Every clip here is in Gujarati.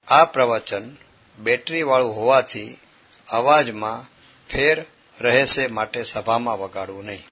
આ પ્રવચન બેટરીવાળું હોવાથી અવાજમાં ફેર રહેશે, માટે સભામાં વગાડવું નહીં.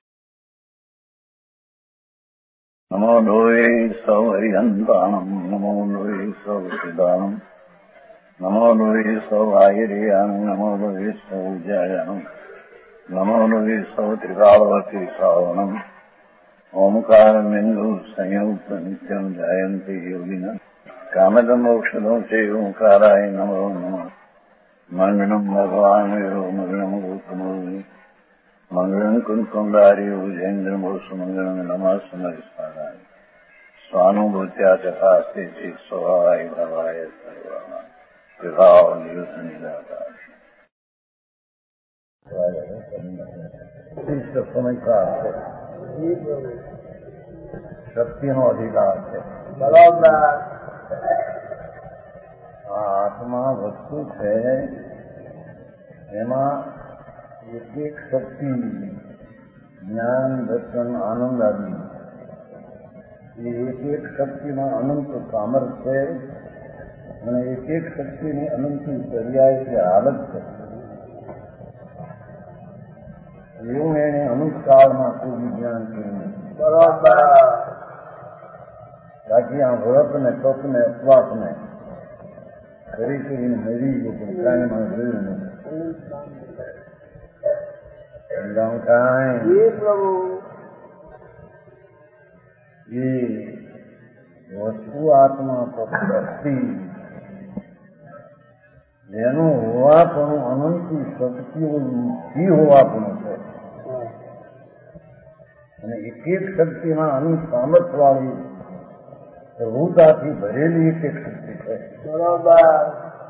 નમો લોહે સૌ હરિહંતાણમ, નમો લોહે સૌ સિદાનમ, નમો લોહે સૌ આયર્યાન, નમો લોહે સૌ જયાન, નમો લોહે સૌ ત્રિકાળવતી શ્રાવણમ, ઓમકાર બિંદુ સંયુક્ત નિત્યમ જાયંતિ યોગિના કામદમ ઔષધો છે ઓંકારાય નમો નમઃ. મંગળમ ભગવાન વિરો મંગળમ ગૌતમો મંગળમ કુંકુંડાર્યો જૈન્દ્રમોષ મંગળમ નમઃ સમરિસ્મરાય સ્વાનુભૂત્યા ચકાસ્તે ચિત સ્વભાવાય ભવાય સર્વમાં વિભાવ નિયુત નિરાકાર. સમજતા શક્તિનો અધિકાર છે. બરાબર. આત્મા વસ્તુ છે, એમાં એક એક શક્તિ, જ્ઞાન, દર્શન, આનંદ આદિ, એ એક એક શક્તિમાં અનંત સામર્થ્ય છે અને એક એક શક્તિની અનંત પર્યાય છે, હાલત છે. એવું એને અનંત કાળમાં કોઈ વિજ્ઞાન કર્યું. બરાબર. બાકી આ વ્રત ને તપ ને ઉપવાસ ને કરી કરીને મરી ગયું, પણ કાંઈમાં જોયું નથી. એ વસ્તુ આત્મા શક્તિ એનું હોવાપણું અનંત શક્તિઓથી હોવાપણું છે અને એક એક શક્તિમાં અનંત સામર્થ્ય વાળી પ્રભુતાથી ભરેલી એક એક શક્તિ છે. બરાબર.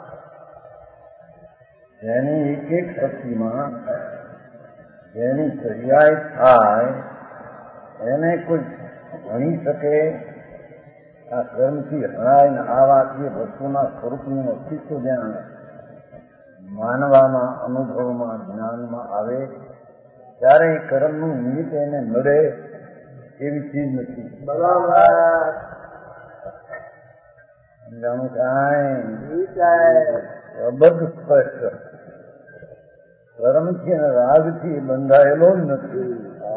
જેની એક એક શક્તિમાં જેની પર્યાય થાય એને કોઈ ભણી શકે. આ કર્મથી હણાય ને આ વાતથી વસ્તુના સ્વરૂપનું અસ્તિત્વ જ્યાં માનવામાં, અનુભવમાં, જ્ઞાનમાં આવે ત્યારે એ કર્મનું નિમિત્ત એને મળે એવી ચીજ નથી. બરાબર. જાણું કાંઈ અબદ્ધ સ્પષ્ટ કર્મથી અને રાગથી બંધાયેલો જ નથી.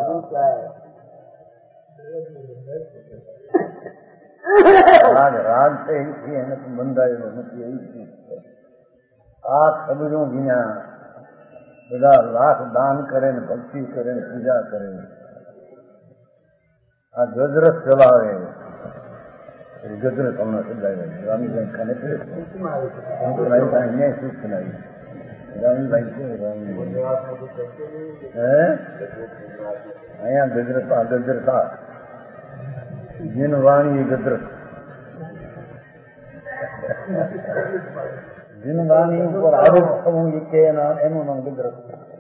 રાગ છે એથી એનાથી બંધાયેલો નથી એવી ચીજ છે. આ ખબરો વિના બધા લાખ દાન કરે ને ભક્તિ કરે ને પૂજા કરે, આ ગજરસ ચલાવે, ગજર તમને સદાય રામીભાઈ ખાને અહીંયા શું ચલાવી રામીભાઈ છે. અહીંયા ગજરતા ગજરતા જીન વાણી ગજર જીન વાણી ઉપર આરોપ થવું કે એનું નામ ગજરત.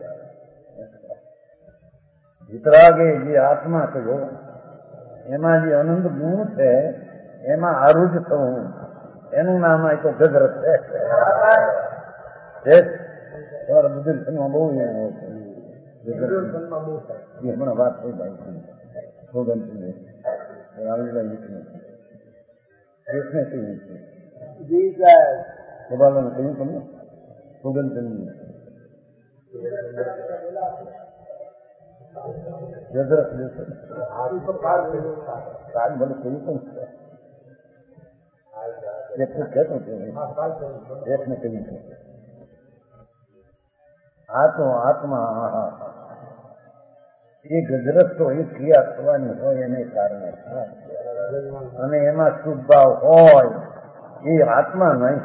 વિતરાગે જે આત્મા કયો એમાં જે અનંત ગુણ છે એમાં આરૂઢ થવું એનું નામ આ તો ગજરત છે. તમારા બુદ્ધિમાં બહુ હમણાં વાત થઈ ભાઈ ભોગનસિંહ રાવીભાઈ સભાને કહ્યું તમને ભોગનસિંહ ગજરત ભલે કહ્યું પણ કહેતો એકને કહ્યું છે. આ તો આત્મા એ ગજરત તો એ ક્રિયા થવાની હોય એને કારણે થાય અને એમાં શુભ ભાવ હોય એ આત્મા નહીં.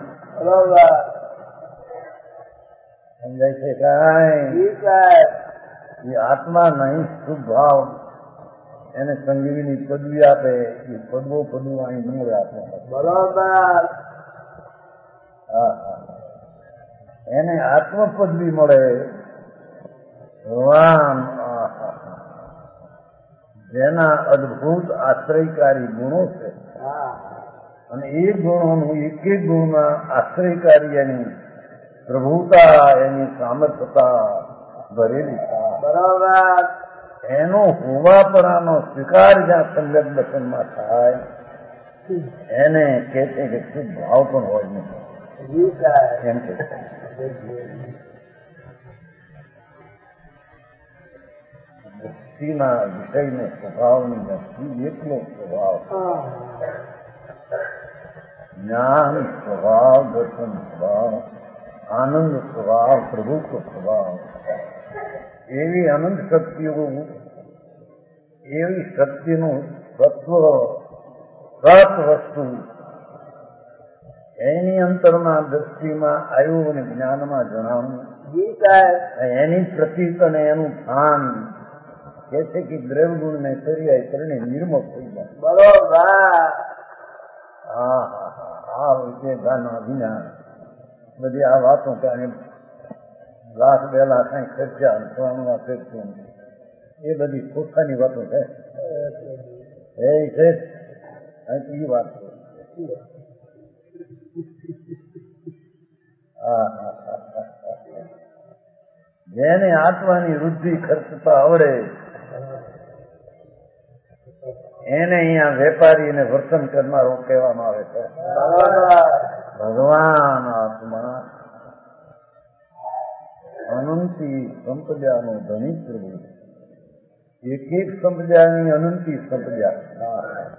સમજાય છે કાંઈ? એ આત્મા નહીં, શુભ ભાવ એને સંજીવીની પદવી આપે એ પડવું અહીં મળે આપે. બરાબર. હા, એને આત્મ પદવી મળે. ભગવાન જેના અદભુત આશ્રયકારી ગુણો છે અને એ ગુણોનું એક એક ગુણના આશ્રયકારી એની પ્રભુતા, એની સામર્થ્યતા ભરેલી. બરાબર. એનો હોવાપણાનો સ્વીકાર જ્યાં સંગત દર્શનમાં થાય એને કહે છે કે શુભ ભાવ પણ હોય નહીં. એમ કે દ્રષ્ટિના વિષયનો સ્વભાવની દ્રષ્ટિ એકલો સ્વભાવ, જ્ઞાન સ્વભાવ, દર્શન સ્વભાવ, આનંદ સ્વભાવ, પ્રભુત્વ સ્વભાવ, એવી અનંત શક્તિઓ, એવી શક્તિનું તત્વ સત વસ્તુ એની અંતરમાં દ્રષ્ટિમાં આવ્યું અને જ્ઞાનમાં જણાવ્યું. એની પ્રતીક અને એનું ભાન કે છે કે દ્રવ્યગુણ ને સરિયાય કરીને નિર્મળ થઈ જાય. બરોબર. આ વિજયગાના વિના બધી આ વાતો કે લાખ 2 લાખ કઈ ખર્ચા સ્વામીમાં ખર્ચ્યું એ બધી ખોખાની વાતો છે. એ છે એ વાત જેને આત્માની વૃદ્ધિ ખર્ચતા આવડે એને અહીંયા વેપારી અને વર્તન કરનારો કહેવામાં આવે છે. ભગવાન આત્મા અનંતી સંપદાનો ધણી પ્રભુ, એક એક સંપદાની અનંતી સંપદા,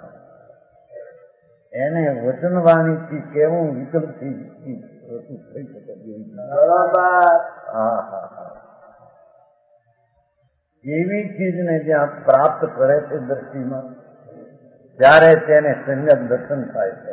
એને વચનવાણીથી કેવું વિકલ્પથી થઈ શકે. એવી ચીજને જ્યાં પ્રાપ્ત કરે છે દ્રષ્ટિમાં, ત્યારે તેને સંયમ દર્શન થાય છે.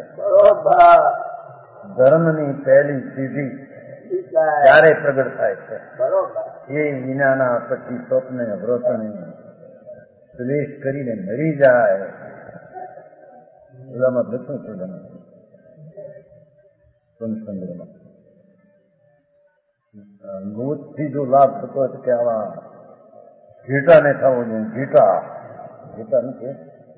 ધર્મની પહેલી સીધી ત્યારે પ્રગટ થાય છે. એ વિનાના પછી સ્વપ્ને વ્રતને દ્વેષ કરીને મરી જાય. ઓલામાં દર્શન પ્રદાન સંગ્રહમાં ગોતથી જો લાભ થતો હોય તો કે આવા ઘેટા ને ખાવો જોઈએ. ઘેટા નથી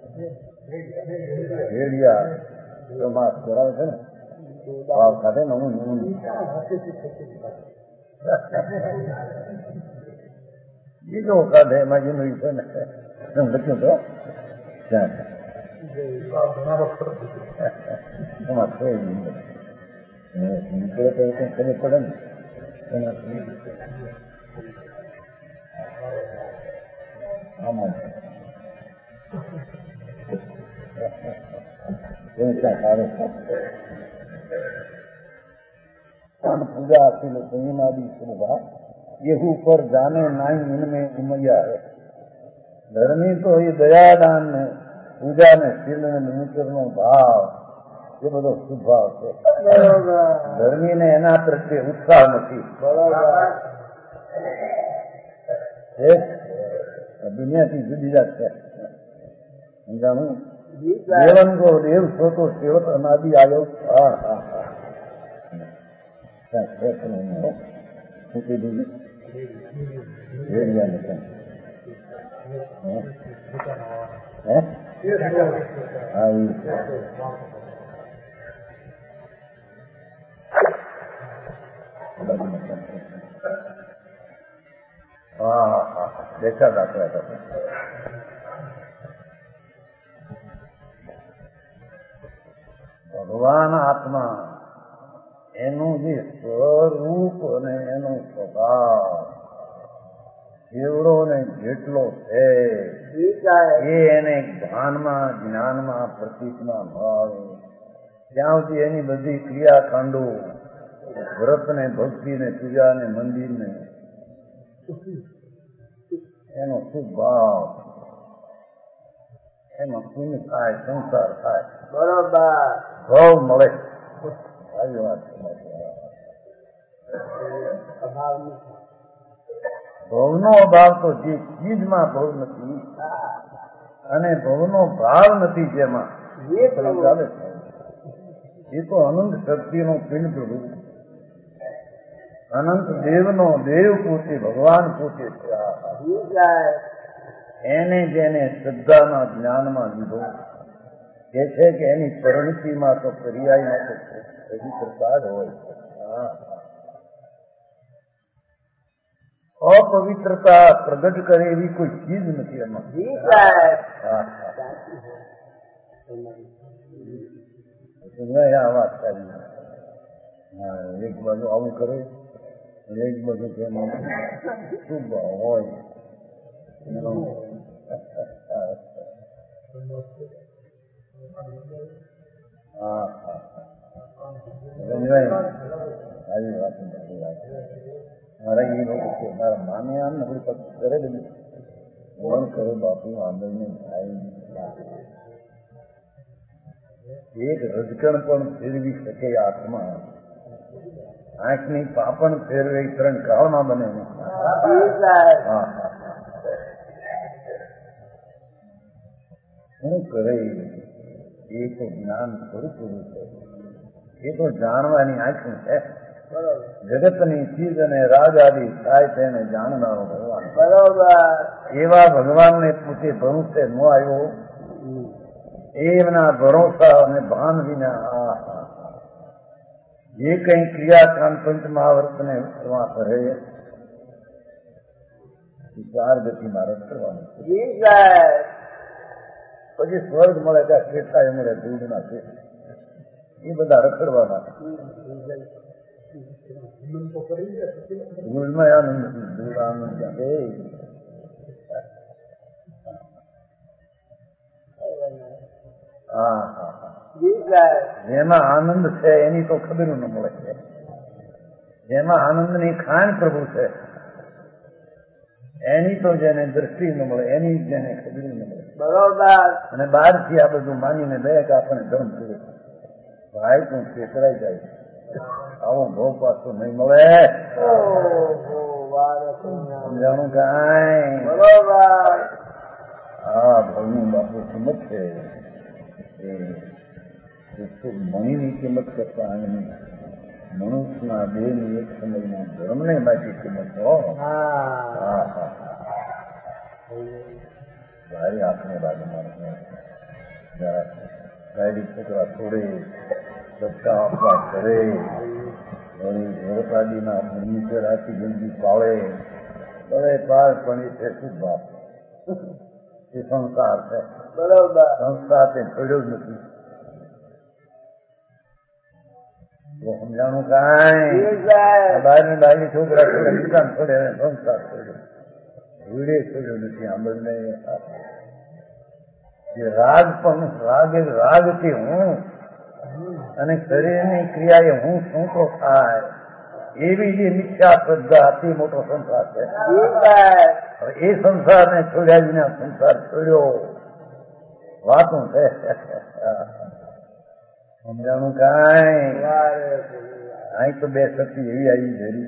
ભેડિયા માસ કરાવે છે ને, ભાવ ખાધે ને હું બીજો ખાધે એમાં જેનું છે ને એમ લખ્યું તો ત્યાં એમાં છે નીકળે તો કઈ ખબર પડે ને એનાથી આમાં पूजा अखिल संयमादि शुभा येहू पर जाने नाई इनमें उमैया है. धर्मी तो ये दयादान ने पूजा ने शील ने निमित्तर नो भाव એ બધો શુભ ભાવ છે. ધર્મી ને એના પ્રત્યે ઉત્સાહ નથી. દુનિયાથી જુદી જાત છે. સમજાણું? દેવન કો દેવ સ્રોતો સેવત અનાદિ આવ્યો. મૂકી દીધી દેખા દાખલા હતા. ભગવાન આત્મા એનું જે સ્વરૂપ અને એનો સ્વભાવ જેવડો ને જેટલો છે એ એને ભાનમાં જ્ઞાનમાં પ્રતીકમાં ભાવે ત્યાં સુધી એની બધી ક્રિયાકાંડો વ્રત ને ભક્તિ ને પૂજા ને મંદિર ને એનો શુભ ભાવ એમાં પુણ્ય થાય, સંસાર થાય. બરોબર. ભાવ મળે. આવી વાત. ભવનો અભાવ તો જે ચીજમાં ભવ નથી અને ભવનો ભાવ નથી જેમાં ચાલે છે એ તો અનંત શક્તિનો પિંડ પ્રભુ, અનંત દેવનો દેવ પોતે, ભગવાન પોતે છે. એને જેને શ્રદ્ધાના જ્ઞાનમાં લીધો કે છે કે એની પરિણતિમાં તો પર્યાયમાં તો પવિત્રતા જ હોય છે. અપવિત્રતા પ્રગટ કરે એવી કોઈ ચીજ નથી એમાં. આ વાત કરી એક બાજુ આવું કરે, એક બાજુ કેમ શું હોય. હા આવી વાત મારા એ લોકો છે, મારા મામી આમ નબળી પગ કરે બધું કોણ કરે બાપુ આંદોલન થાય. એક રજકણ પણ ફેરવી શકે આત્મા, આંખની પાપણ ફેરવે 3 કાળમાં બને. શું કરે એ તો જ્ઞાન સ્વરૂપ છે, એ તો જાણવાની આંખું છે. જગતની ચીજ અને રાજ આદિ થાય તેને જાણનારો ભગવાન. એવા ભગવાનને પૂછે ભરોસે ન આવ્યો, એમના ભરોસા અને ભાન વિના જે કઈ ક્રિયાકાંડ પંચમહાવર્તને કરે 4 ગતિમાં રસ કરવાનું. પછી સ્વર્ગ મળે ત્યાં કેટલાય મળે દૂધના છે, એ બધા રખડવાના. ધૂળમાં આનંદ ધૂળ આનંદ જેમાં આનંદ છે એની તો ખબર ન મળે છે. જેમાં આનંદની ખાણ પ્રભુ છે એની તો જેને દ્રષ્ટિ ન મળે, એની જેને ખબર ન મળે. બરોબર. અને બહારથી આ બધું માનીને બે કે આપણે ધર્મ કરે ભાઈ તું છેતરાઈ જાય, આવો ભાવ પાછો નહીં મળે. સમજાણું કાંઈ. બરોબર. હા ભાવની બાપુ કિંમત છે મણીની કિંમત કરતા મનુષ્યના દેહની એક સમયમાં ધર્મને બાકી કિંમત હો. ભારી આપણે બાજુમાં જરા ગાડી છોકરા છોડે, ધક્કા આપવા કરે, ઘરપાડીના નીચે રાખી જલ્દી પાળે, હવે પાર પણ એ છે શું બાપ, એ સંસ્કાર છે. બરોબર. સંસ્કાર તે છોડ્યો જ નથી. સમજાણું કાંઈ. બહારની બાજુ છોકરા છોડે, દુકાન છોડે, સંસ્કાર છોડ્યો, ભીડે છોડ્યો નથી. આંબળને રાગ પણ રાગથી હું અને શરીરની ક્રિયાએ હું શું તો થાય એવી જે મિથ્યા શ્રદ્ધા અતિ મોટો સંસાર છે. એ સંસારને છોડ્યા વિના સંસાર છોડ્યો વાતું છે. સમજાણું કાંઈ. અહીં તો 2 શક્તિ એવી આવી જરી.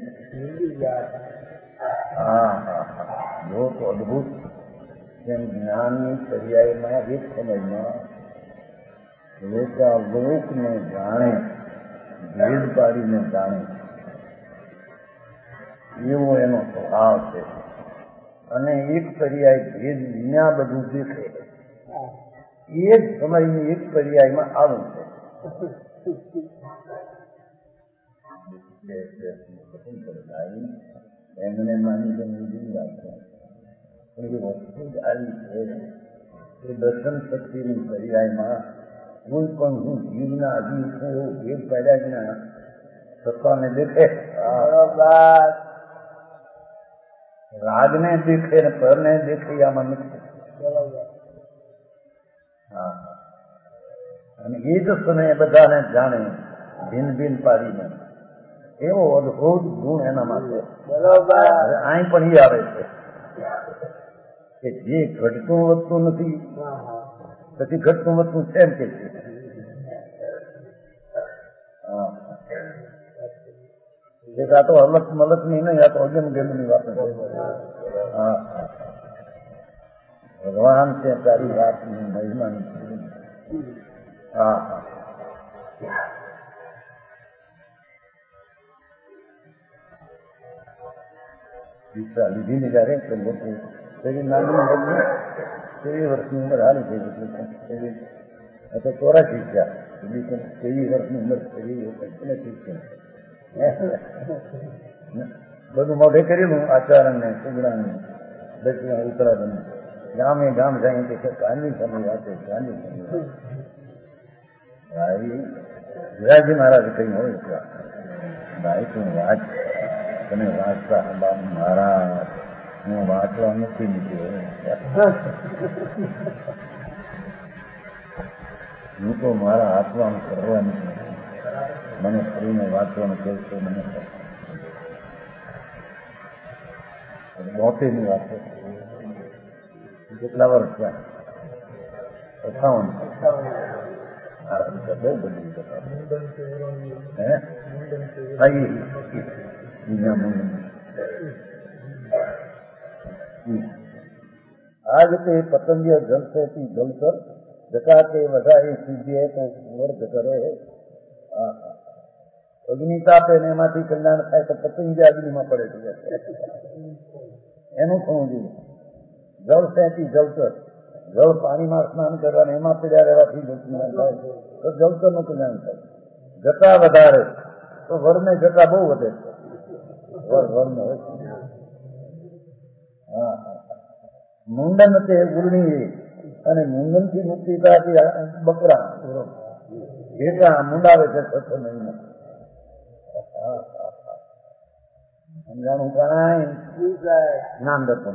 જો તો અદભુત જેમ જ્ઞાનની પર્યાયમાં એક સમયમાં લોકને જાણે, ભેદ પાડીને જાણે એવો એનો સ્વભાવ છે. અને એક પર્યાય ભેદ વિના બધું દેખે એ જ સમયની એક પર્યાયમાં આવું છે. એમને માની સમજી રાખે એ વસ્તુ જ આવી છે. એ દર્શન શક્તિની પર્યાયમાં કોઈ પણ હું જીવના અજીવ છું એવું ભેદ પાડ્યા વિના સત્તાને દેખે. રાગને દેખે ને પરને દેખે આમાં નથી. અને એ જ સમયે બધાને જાણે ભિન્ન ભિન્ન પાડીને એવો અદભુત ગુણ એનામાં છે. બરોબર. અહીં પણ એ આવે છે કે જે ઘટતું વધતું નથી પછી ઘટતું વધતું છે એમ કે છે. આ તો અલગ મલક ની નહીં, આ તો અગમ ગેમની વાત છે. ભગવાન છે તારી વાતની મહિમાની. દીક્ષા લીધી ને જયારે તેવી નાની લગ્ન 23 વર્ષની ઉંમર હાલી થઈ ગઈ. 84 ગયા 23 વર્ષની ઉંમર બધું મોઢે કરેલું આચારણને સુગડાને દક્ષિણ ઉત્તરાખંડ ગામે ગામ જાય કે કાનની સમય વાંચે કાનની સમય. વિરાજી મહારાજ કઈ હોય ભાઈ તું વાંચ, તને વાંચતા મારા હું વાંચવા નથી નીકળ્યો. હું તો મારા હાથમાં કરવાની મને ફરીને વાંચવાનું કહેશો મને 72ની વાત છે. કેટલા વર્ષ થયા? 58. બહુ બધી આજ તે પતંગીય જલસેથી જલસર જતા તે વધારી સીધીએ તો વર્ગ કરે. અગ્નિ તાપે ને એમાંથી કલ્યાણ થાય તો પતંગી અગ્નિમાં પડે છે. એનું શું જોઈએ? જળ સેથી જલસર, જળ પાણીમાં સ્નાન કરવાને એમાં પીડ્યા રહેવાથી કલ્યાણ થાય તો જલસરનું કલ્યાણ થાય. જટા વધારે તો વરને જટા બહુ વધે છે. વરને મુંડન તે ઉરણી અને મુંડન થી મુક્તિ થવાથી બકરા એટલા મુંડાવે છે 6 મહિના. સમજાણું કાંઈ જ્ઞાન દર્શન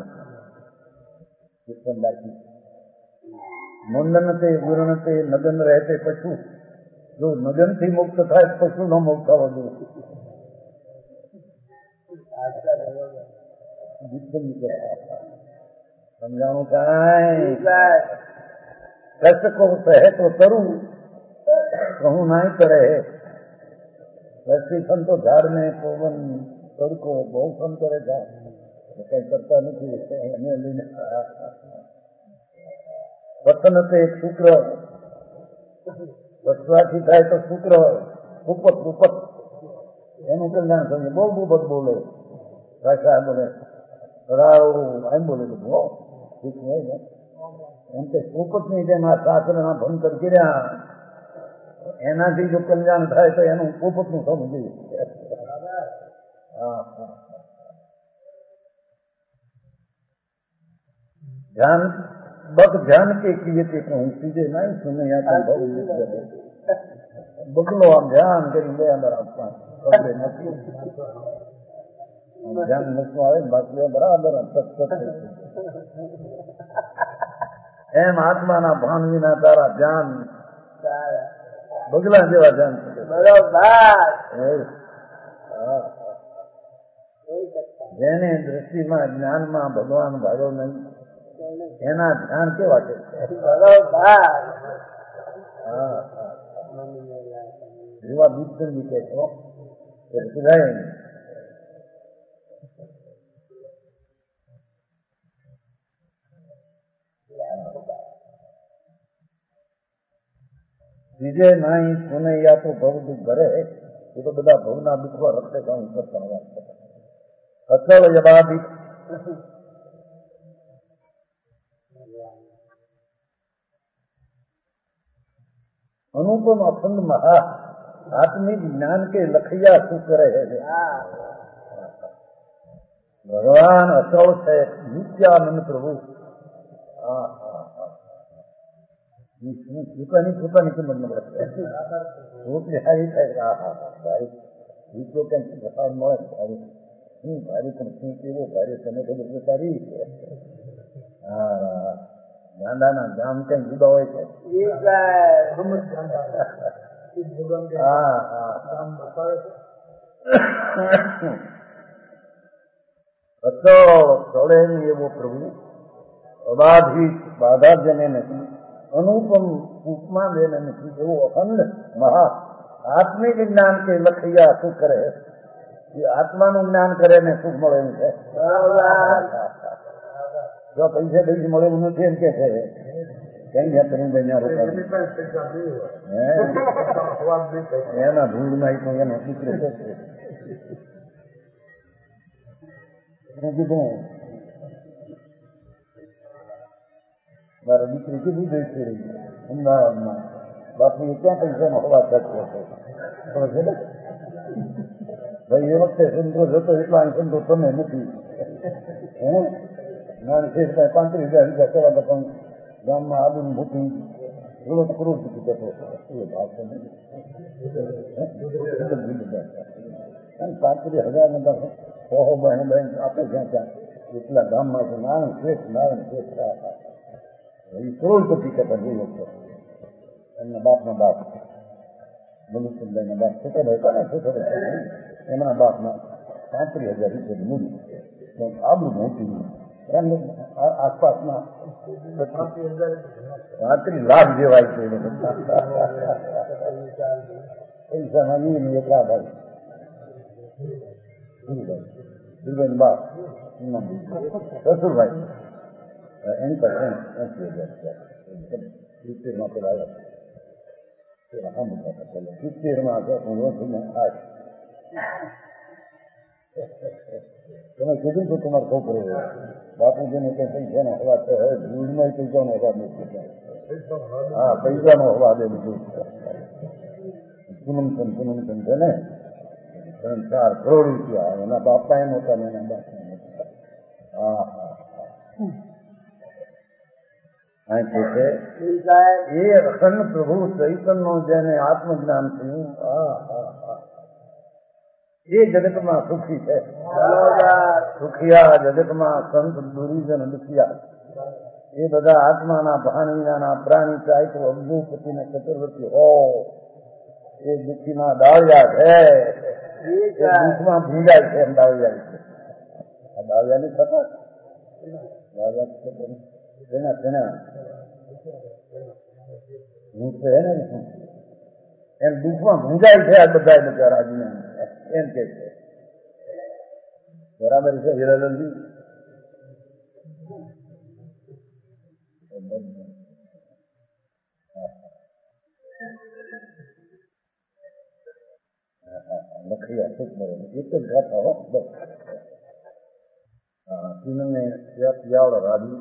મુંડન તે ગુણ તે નગન રહે તે પશુ. જો નગન થી મુક્ત થાય પશુ નો મુક્ત થવો જોઈએ. સમજાણું કાંઈ કષ્ટ કો કહે તો કરું કહું નાય કરે. કષ્ટી સંતો ઝાડ ને પવન તડકો બહુ ફોન કરે છે, કઈ કરતા નથી એને લઈને. વતન તે એક શુક્ર વસવાથી થાય તો શુક્ર ઉપત ઉપત એનું કલ્યાણ થયું. બહુ બુબત બોલે ભાષા બોલે એમ બોલે બધું ઠીક હોય ને. એમ કે ઉપત ની જેમ આ શાસ્ત્રના ભંકર કર્યા એનાથી જો કલ્યાણ થાય તો એનું ઉપત નું થવું જોઈએ. ધ્યાન બક ધ્યાન કે કિए थे कहूँ सीधे नहीं सुने यहाँ तो बगलो आम ધ્યાન કરી લે અંદર આપવા નથી ધ્યાન નથી આવે બાકી બરાબર એમ આત્માના ભાન વિના તારા ધ્યાન બગલા જેવા ધ્યાન જેને દ્રષ્ટિમાં જ્ઞાનમાં ભગવાન ભાવ્યો નહીં એના ધ્યાન કેવા છે? એવા બીજગંજી કે છો સુધાય નહીં. બીજે નહીં સુને યા તો ભવ દુઃખ ઘરે. એ તો બધા ભવના દુઃખમાં રખતે કામ કરતા વાત અચળ જવાબી अनुपम अखंड महा आत्मिक ज्ञान के लखिया सुख रहे हैं. भगवान अचल है नित्यानंद प्रभु. પોતાની કિંમત ન પડે હારી થાય. ભાઈ તો કઈ પ્રસાદ મળે ભારી ભારી પણ શું કેવો ભારી તને ખબર છે તારી. ગાંડાના જામ કઈ જુદા હોય છે. ચડે નહીં એવો પ્રભુ અબાધિત બાધા જેને નથી, અનુપમ ઉપમા જેને નથી, એવો અખંડ મહા આત્મિક જ્ઞાન કે લખૈયા સુખ કરે. એ આત્માનું જ્ઞાન કરે ને સુખ મળે એમ છે. જો પૈસા પૈસા મળે એવું નથી એમ કે છે કઈ ગયા તમે એના ભૂલ ના તો એનો દીકરો છે. કીધું મારા દીકરી કીધું જોઈ રહી અમદાવાદમાં બાપુ ક્યાં પૈસાનો હવા થતો હતો ભાઈ. એ વખતે સંતો જતો એટલા સંતો તમે નથી. ના 35,000 રૂપિયા કરવા પણ ગામમાં આદુ મોટી થોડો ક્રોધ જતો ભાવતો નહીં. 35,000 નંબર બહેન આપે જ્યાં ત્યાં એટલા ગામમાં છે. નારાયણ શ્રેષ્ઠ એ કરોડપતિ કહેતા જોઈએ છે. એમના બાપના બાપ મનુષ્યભાઈના બાપ છોકરો હતા ને, છોકરો એમના બાપના 35,000 રૂપિયાની મૂડી આબુ મોટી આસપાસના 35 લાખ જેવાય છે. પૈસાના એટલા ભાઈ ધીરુભાઈ બાપ સસુરભાઈ એની પાસે 80,000 પેલા 70 તમે કીધું તો તમારે છોકરો બાપુજીને કઈ પૈસાનો હવા છે, ભૂલમાં પૈસાનો હવા નથી. હા, પૈસાનો હવા દે બીજું પૂનમ છે ને 3-4 કરોડ રૂપિયા એના બાપા એમ હતા ને એના બાપા. હા હા કે છે એ અખંડ પ્રભુ ચૈતન્ય જેને આત્મજ્ઞાન થયું એ જગતમાં સુખી છે. સુખિયા જગતમાં સંત દુરીજન દુખિયા એ બધા આત્માના ભાણીના પ્રાણી ચાહે તો અબ્દુપતિ ને ચતુર્વર્તી હો એ દુઃખીના દાળિયા છે. દુઃખમાં ભૂંજાય છે એમ દાળિયા છે. આ દાળિયાની થતા દાળિયા હું છે ને એમ દુઃખમાં ભૂંજાય છે આ બધા બચારા એમ કે છે. બરાબર છે હિરાલાલજી? લખિયા એક જ ગાથા હો બસ. તીનને યાવડ રાજી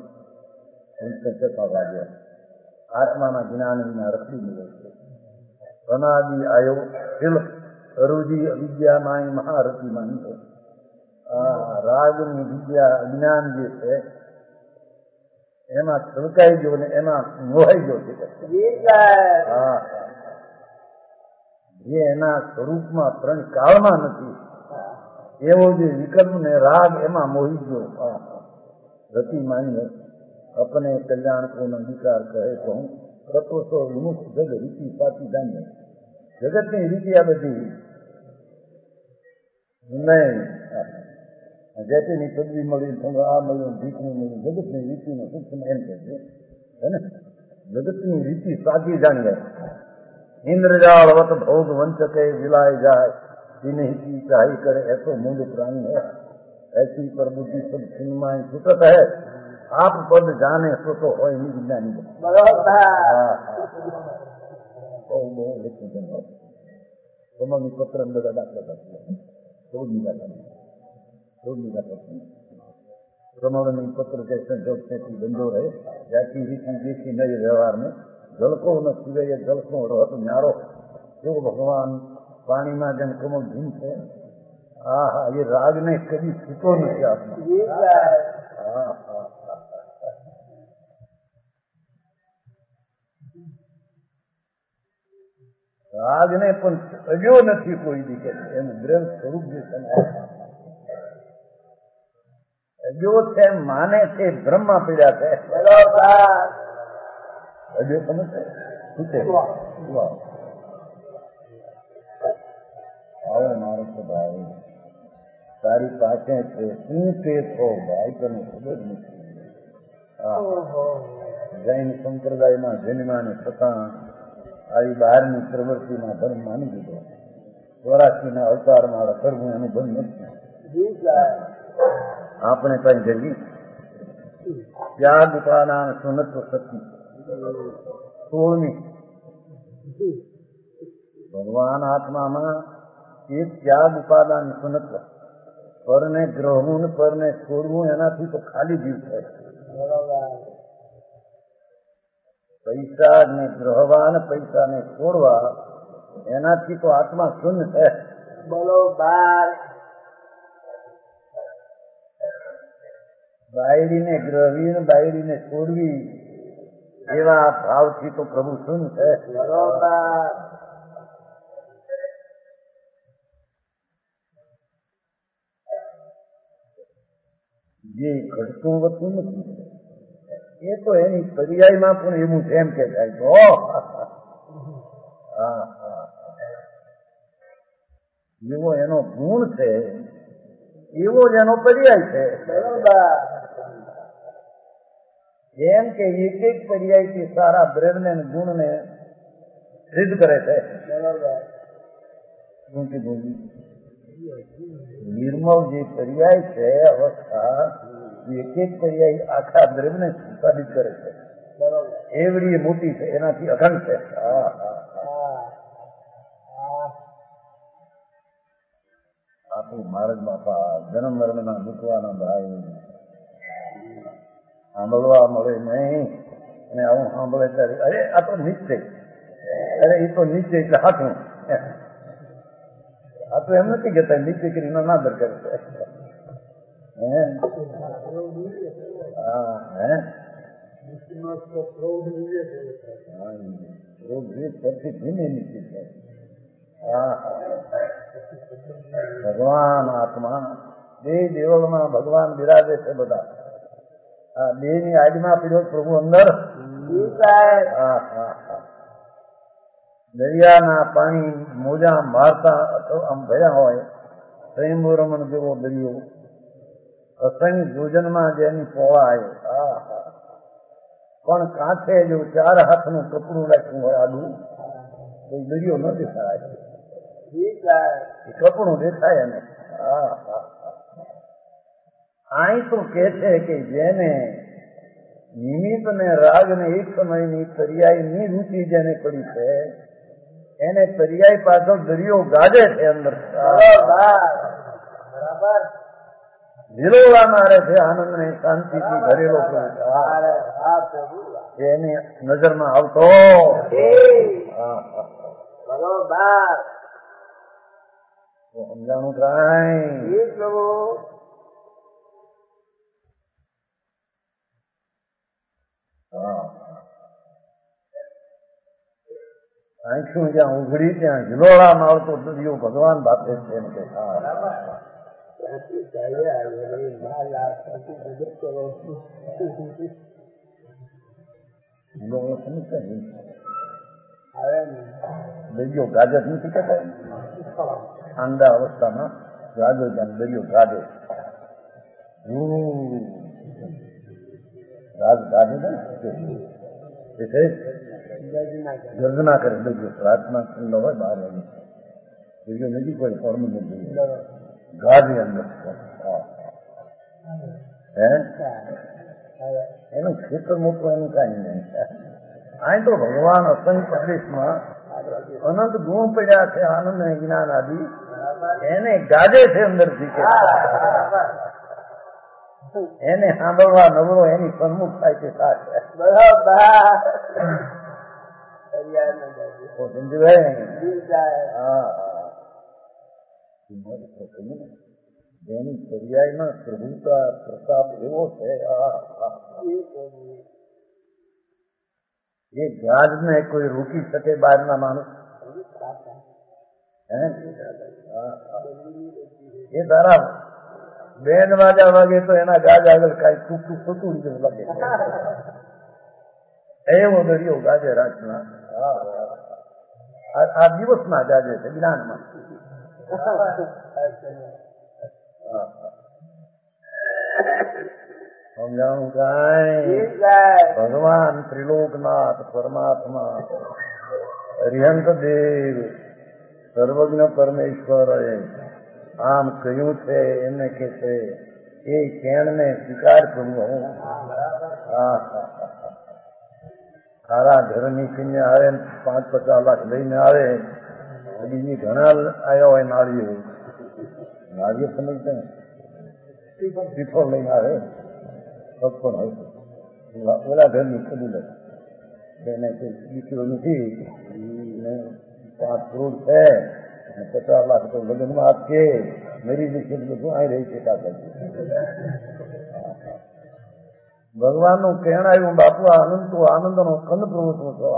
રાજ્ય આત્માના જ્ઞાન વિના રખડી મળે છે. અનાદિ આયો શિલ્પ અરુજી અવિદ્યામાય મહારથી માની છે. રાગની વિદ્યા જ્ઞાન જે છે એમાં છલકાઈ ગયો ને એમાં મોહાઈ ગયો છે. હા, જે એના સ્વરૂપમાં ત્રણ કાળમાં નથી એવો જે વિકલ્પ ને રાગ એમાં મોહી ગયો. રતિ માની अपने कल्याण को अंगीकार करे तो હું તત્વસો વિમુખ જગ રીતિ સાચી જાણીએ. જગતની રીતિ આ બધી નહીં. જેતીની પદવી મળી, આ મળ્યું, ભીખનું મળ્યું, જગતની રીતિનો સૂક્ષ્મ એમ કહે છે ને. જગતની રીતિ સાચી જાણીએ. ઇન્દ્રજાળવત ભોગ વંચકે વિલાય જાય દિનહિતી ચાહી કરે ऐसो मूल प्राणी है ऐसी पर बुद्धि सब छिन्माय छूटत है आप पद जाने सो तो हो ही विज्ञानी. તમારું પત્ર બધા દાખલા પ્રમાણની પત્ર કે સંજોગ થી બંધો રહે જાતિ રીતિ દેખી નય વ્યવહાર में જલકો ન સિવાય જલકો રહત ન્યારો એવો ભગવાન પાણીમાં જેમ કમળ ધીમ છે. હા હા, એ રાગને કદી છૂટો નથી આપનો. હા હા, રાગને પણ અજ્યો નથી કોઈ દીકે એનું ગ્રહ સ્વરૂપ જે છે અજ્યો છે, માને છે બ્રહ્મા પીડ્યા છે. અજ્યો તમે છે આવો મારો ભાઈ તારી પાસે છે શું તે છો ભાઈ તને ખબર નથી. જૈન સંપ્રદાયમાં જન્માને છતાં આવી બહારની પ્રવૃત્તિમાં ધર્મ માની દીધો. 84ના અવતારમાં કરવું એનું બંધ નથી. આપણે કઈ જઈએ ત્યાગ ઉપાદાન સુનત્વ શક્તિ 16મી ભગવાન આત્મામાં એક ત્યાગ ઉપાદાન સુનત્વ. પરને ગ્રહવું ને પરને છોડવું એનાથી તો ખાલી જીવ થાય. પૈસા ને ગ્રહવા ને પૈસા ને છોડવા એનાથી તો આત્મા શૂન્ય છે. બરોબર. બાયડીને ગ્રહવી ને બાયડીને છોડવી એવા ભાવથી તો પ્રભુ શું છે. જે ઘટતું વધતું નથી એ તો એની પર્યાયમાં પણ એવું છે એમ કે થાય તો એવો એનો ગુણ છે એવો જ એનો પર્યાય છે. એમ કે એક એક પર્યાયથી સારા દ્રવ્યને ગુણને સિદ્ધ કરે છે. નિર્મળ જે પર્યાય છે અવસ્થા એક એક પર્યાય આખા દ્રવ્યને સંપાદિત કરે છે. એવડી મોટી છે એનાથી અખંડ છે. આપણું માર્ગ બાપા જન્મ મરણના મૂકવાના ભાઈ સાંભળવા મળે નહીં અને આવું સાંભળે ત્યારે અરે આ તો નિશ્ચય, અરે એ તો નિશ્ચય એટલે હાથું. આ તો એમ નથી કહેતા નિશ્ચય કરીને નાદર કરે છે. ભગવાન આત્મા બે દેવળમાં ભગવાન બિરાજે છે. બધા આ બે ની આજમાં પીડ્યો પ્રભુ અંદર. દરિયાના પાણી મોજા મારતા આમ ભર્યા હોય સ્વયંભૂ જેવો દરિયો અસંગ ભોજનમાં જેની પહોળાય પણ કાંઠે જો 4 હાથનું કપડું રાખ્યું હોય આડું તો દરિયો ન દેખાય, કપડું દેખાય ને. અહીં તો કે છે કે જેને નિમિત્ત ને રાગ ને એક સમયની પર્યાયની રૂચિ જેને પડી છે એને પર્યાય પાછળ દરિયો ગાજે છે અંદર. વિરોળા મારે છે આનંદ ને શાંતિથી ભરેલો એની નજરમાં આવતો. સમજાણું કાંઈ આંખું જ્યાં ઉઘડી ત્યાં હિલોળામાં આવતો દરિયો ભગવાન બાપે છે એમ કે દરિયો ગાજર નથી કહેતા. આંડા અવસ્થામાં ગાજો જ્યાં દરિયો ગાજે રાજ ગાજે છે ગર્જના કરે દરિયો. રાતના ઠંડો હોય 12 વાગે દરિયો નજીક હોય પરમિનન્ટ ગાજે અંદર. એનું ક્ષેત્ર મોટું એનું કાંઈ નહીં. અહીં તો ભગવાન અસંગ પ્રદેશમાં અનંત ગુણ પડ્યા છે આનંદ અને જ્ઞાન આદિ એને ગાજે છે અંદરથી કે એને સાંભળવા નવરો એની સન્મુખ થાય છે. જેની પર્યાયમાં પ્રભુતા પ્રતાપ એવો છે એ ગાજ ને કોઈ રોકી શકે બહારના માણસ? એ તારા બેન વાજા વાગે તો એના ગાજ આગળ કઈ ટૂંક ટૂંક થતું જેવું લાગે. એવો દરિયો ગાજે રાતના. આ દિવસના ગાજે છે જ્ઞાનમાં. સમજાણું કાંઈ ભગવાન ત્રિલોકનાથ પરમાત્મા હરિહંત દેવ સર્વજ્ઞ પરમેશ્વર આમ કહ્યું છે એમને કે છે એ કેણને સ્વીકાર કરું હું. સારા ઘરની કન્યા આવે 5-50 લાખ લઈને આવે બીજી ઘણા આવ્યા હોય નાળીઓ સમજते ને શ્રીફળ લઈને આવે પણ હોય ઓલા ઘરની કબૂલ એને દીકરો નથી 5 કરોડ છે 50 લાખ તો લગ્નમાં આપશે મેરી દીકરી બધું આવી રહી છે. ભગવાનનું કહેણાયું બાપુ આ અનંતો આનંદનો કંદ પ્રભુ છો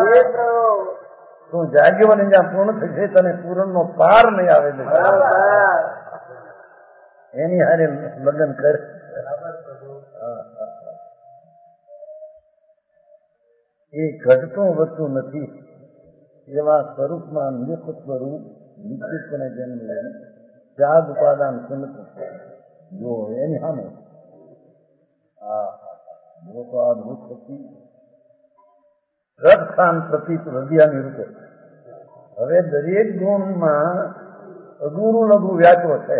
તું જાગ્યો ને જ્યાં પૂર્ણ થશે તને પૂરણનો પાર નહીં આવે એની હારે લગ્ન કર. એ ઘટતું વધતું નથી એવા સ્વરૂપમાં નિરપત સ્વરૂપ નિશ્ચિતપણે જન્મ લે ત્યાગ ઉપાદાન સંત જો એની સામે જો તો આ ભૂત શક્તિ રથસ્થાન પ્રતીત હૃદયાની રૂપે. હવે દરેક ગુણમાં અગુરુ લઘુ વ્યાચો છે.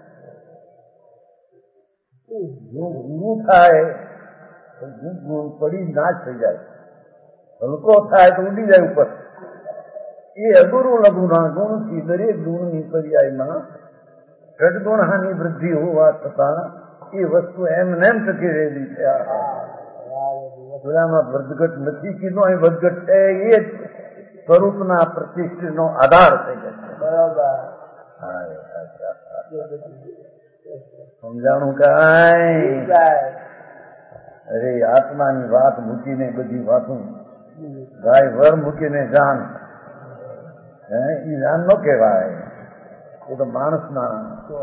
જો ગુરુ થાય તો ગુણ પડી નાશ થઈ જાય, હલકો થાય તો ઉડી જાય ઉપર. એ અગુરુ લઘુના ગુણથી દરેક ગુણની પર્યાયમાં સદગુણહાની વૃદ્ધિ હોવા છતાં એ વસ્તુ એમને એમ ટકી રહેલી છે. આમાં વધઘટ નથી કીધું, અહીં વધઘટ છે એ જ સ્વરૂપના પ્રતિષ્ઠનો આધાર થઈ જશે. સમજાણું કાંઈ? અરે આત્માની વાત મૂકીને બધી વાતો ગાય વર મૂકીને જાન, એ જાન નો કહેવાય. એ તો માણસના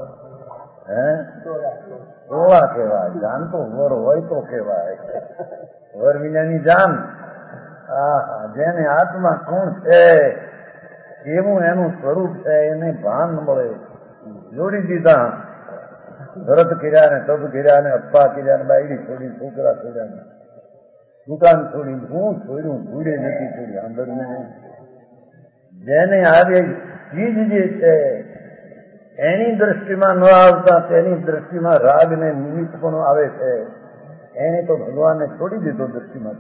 ટોળા કહેવાય. જાન તો વર હોય તો કહેવાય. વર વિનાની જાન. જેને આત્મા કોણ છે એવું એનું સ્વરૂપ છે એને ભાન મળે. જોડી દીધા ભરત કર્યા ને તપ કર્યા ને અપ્પા કર્યા ને બાયડી છોડી છોકરા છોડ્યા ને દુકાન છોડી હું છોડ્યું ધૂળે નથી છોડી આંદરને. જેને આવે ચીજ જે છે એની દ્રષ્ટિમાં ન આવતા તેની દ્રષ્ટિમાં રાગ ને નિમિત્ત પણ આવે છે. એને તો ભગવાનને છોડી દીધો દ્રષ્ટિમાં.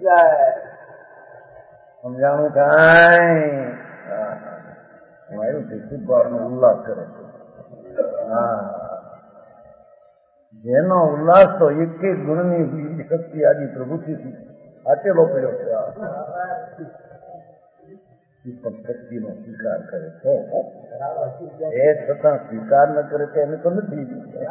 સમજાણું કાંઈ? આવ્યું છે શુભભાવનો ઉલ્લાસ કરે છે. જેનો ઉલ્લાસ તો એક એક ગુણની શક્તિ આદિ પ્રભુતિથી આટેલો પડ્યો છે. શક્તિનો સ્વીકાર કરે છે. એ છતાં સ્વીકાર ન કરે છે એને તો નથી.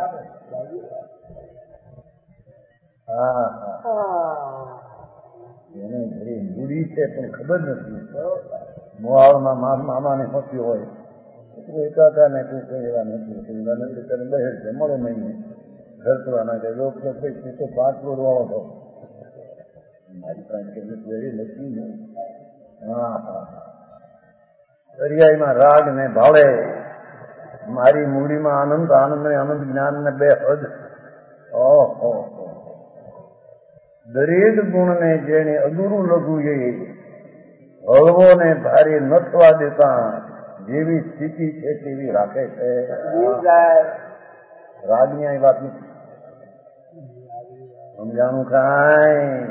એને ઘરે મૂડી છે પણ ખબર નથી. મોહાળમાં મામાને ફસ્યું હોય એકાકાને કોઈ કહેવા નથી બહેર છે મળે મહિને ઘરવાના કે લોક તો 5 કરોડ વાળો હતો મારી પાસે લખી નહીં. દરિયાઈમાં રાગ ને ભાવે મારી મૂડીમાં આનંદ આનંદ ને આનંદ જ્ઞાન ને બે હદ. ઓહો દરેક ગુણને જેને અધૂરું લઘુ એ હળવો ને ભારે ન થવા દેતા જેવી સ્થિતિ છે તેવી રાખે છે. રાગની આ વાત નથી. સમજાણું કાંઈ?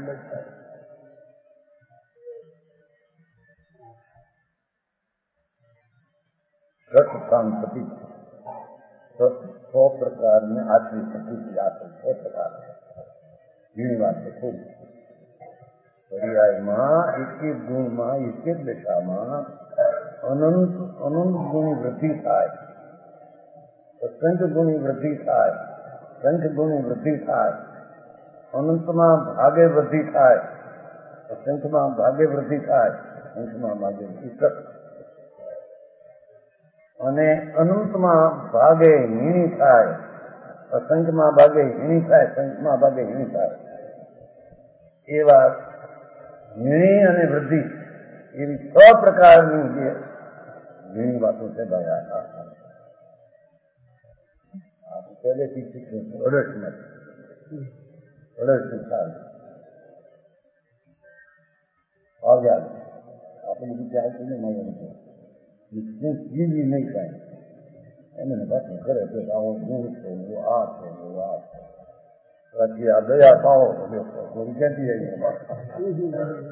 રથસ્થાન પ્રતિ 100 પ્રકારને આટલી પ્રકૃતિ આપે 6 પ્રકાર ઘણી વાત છે. થોડી પર્યાયમાં એક એક ગુણમાં એક એક દશામાં અનંત ગુણી વૃદ્ધિ થાય, સંખ ગુણી વૃદ્ધિ થાય, સંખ ગુણી વૃદ્ધિ થાય, અનંતમાં ભાગે વૃદ્ધિ થાય, સંખમાં ભાગે વૃદ્ધિ થાય, સંખમાં ભાગે વૃદ્ધિ થાય અને અનંતમાં ભાગે હીણી થાય, અસંખ્યમાં ભાગે હીણી થાય, સંખ્યમાં ભાગે હીણી થાય. એવા હીણી અને વૃદ્ધિ એવી 6 પ્રકારની જે ઘણી વાતો છે ભાઈ. આ પહેલેથી શીખ્યું 18 સાલ આવ્યા આપણે બીજું ચાલતું નહીં મળવાનું જીવી નહીં કાંઈ એમને પાછું કરે તો આવો ગુણ છે એવું આ છે એવું આ છે. પછી આ દયા પાવો ક્યાંથી આવી?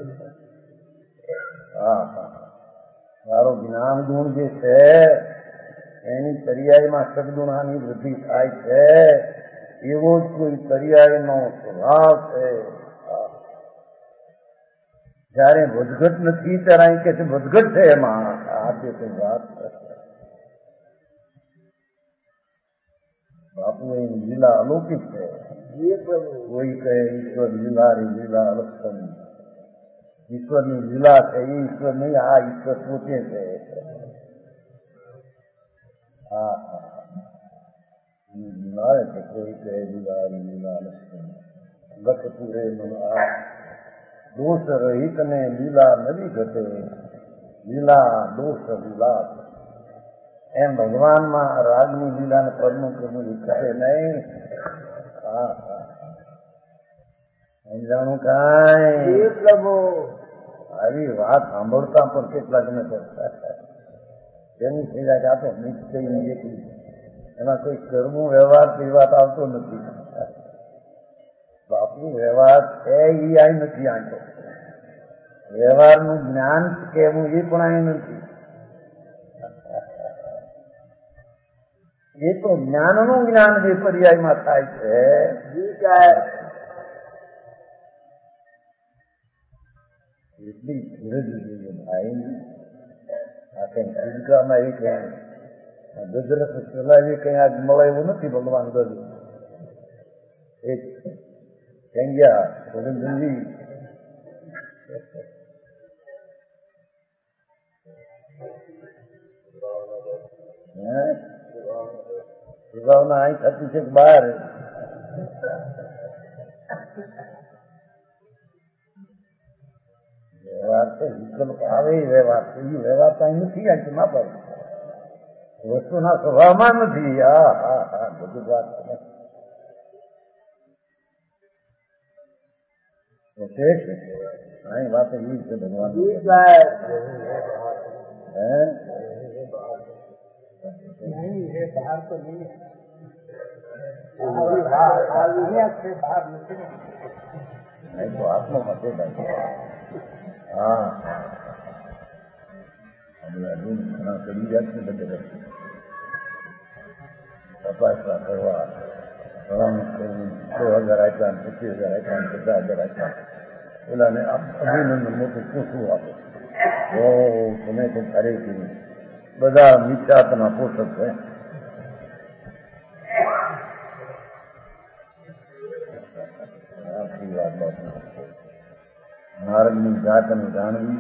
મારો જ્ઞાન ગુણ જે છે એની પર્યાયમાં સદગુણાની વૃદ્ધિ થાય છે. એવો જ કોઈ પર્યાયનો સ્વભાવ છે. જયારે વધઘટ નથી ત્યારે અહીં કે છે વધઘટ છે એમાં. આ જે કઈ વાત બાપુ એની લીલા અલૌકિક છે. કોઈ કહે ઈશ્વર લીલારી લીલા અલક્ષણ, ઈશ્વરની લીલા છે એ ઈશ્વર નહીં, આ ઈશ્વર પોતે છે. હા લીલા છે. કોઈ કહે લીલારી લીલા અલક્ષણ, ગત પૂરે આ દોષ રહિત ને લીલા નથી ઘટે, લીલા દોષ લીલા. એમ ભગવાનમાં રાગની લીલા ને પરનું કરવું ઘટે નહીં. હા સમજાણું કાંઈ પ્રભુ? આવી વાત સાંભળતા પણ કેટલાક ને તેની થઈ જાય કે આ તો નિશ્ચય એકલી, એમાં કોઈ કર્મો વ્યવહાર તે વાત આવતો નથી. બાપુ વ્યવહાર છે એ અહીં નથી. આંટો વ્યવહારનું જ્ઞાન કેવું એ પણ અહીં નથી. એ તો જ્ઞાનનું જ્ઞાન જે પર્યાયમાં થાય છે. એટલી ધીરજ જોઈએ ભાઈ. આ કઈ ભૂમિકામાં એ કઈ ગજરાત ચલાવી કઈ આજ મળે એવું નથી. ભગવાન ગજ એક ગયા ગોવિંદજી વિભાવના અહીં થતી છે બહાર. વ્યવહાર તો વિકલ્પ આવે વ્યવહાર એ વ્યવહાર કઈ નથી. આ ના પડે વસ્તુના સ્વભાવમાં નથી. હા હા હા બધું વાત અહીં વાત એ છે ભગવાન. આત્મામાં છે. હા ઘણા કરી જાય છે. બધે તપાસવા કરવા 100,000 આપ્યા, 25,000 આપ્યા, 50,000 આપ્યા. પેલાને અભિનંદન મોટું પૂછવું આપે. તમે તો ખરેખર બધા મિથ્યાત્વના પોષક છે. નારદની જાતને જાણવી.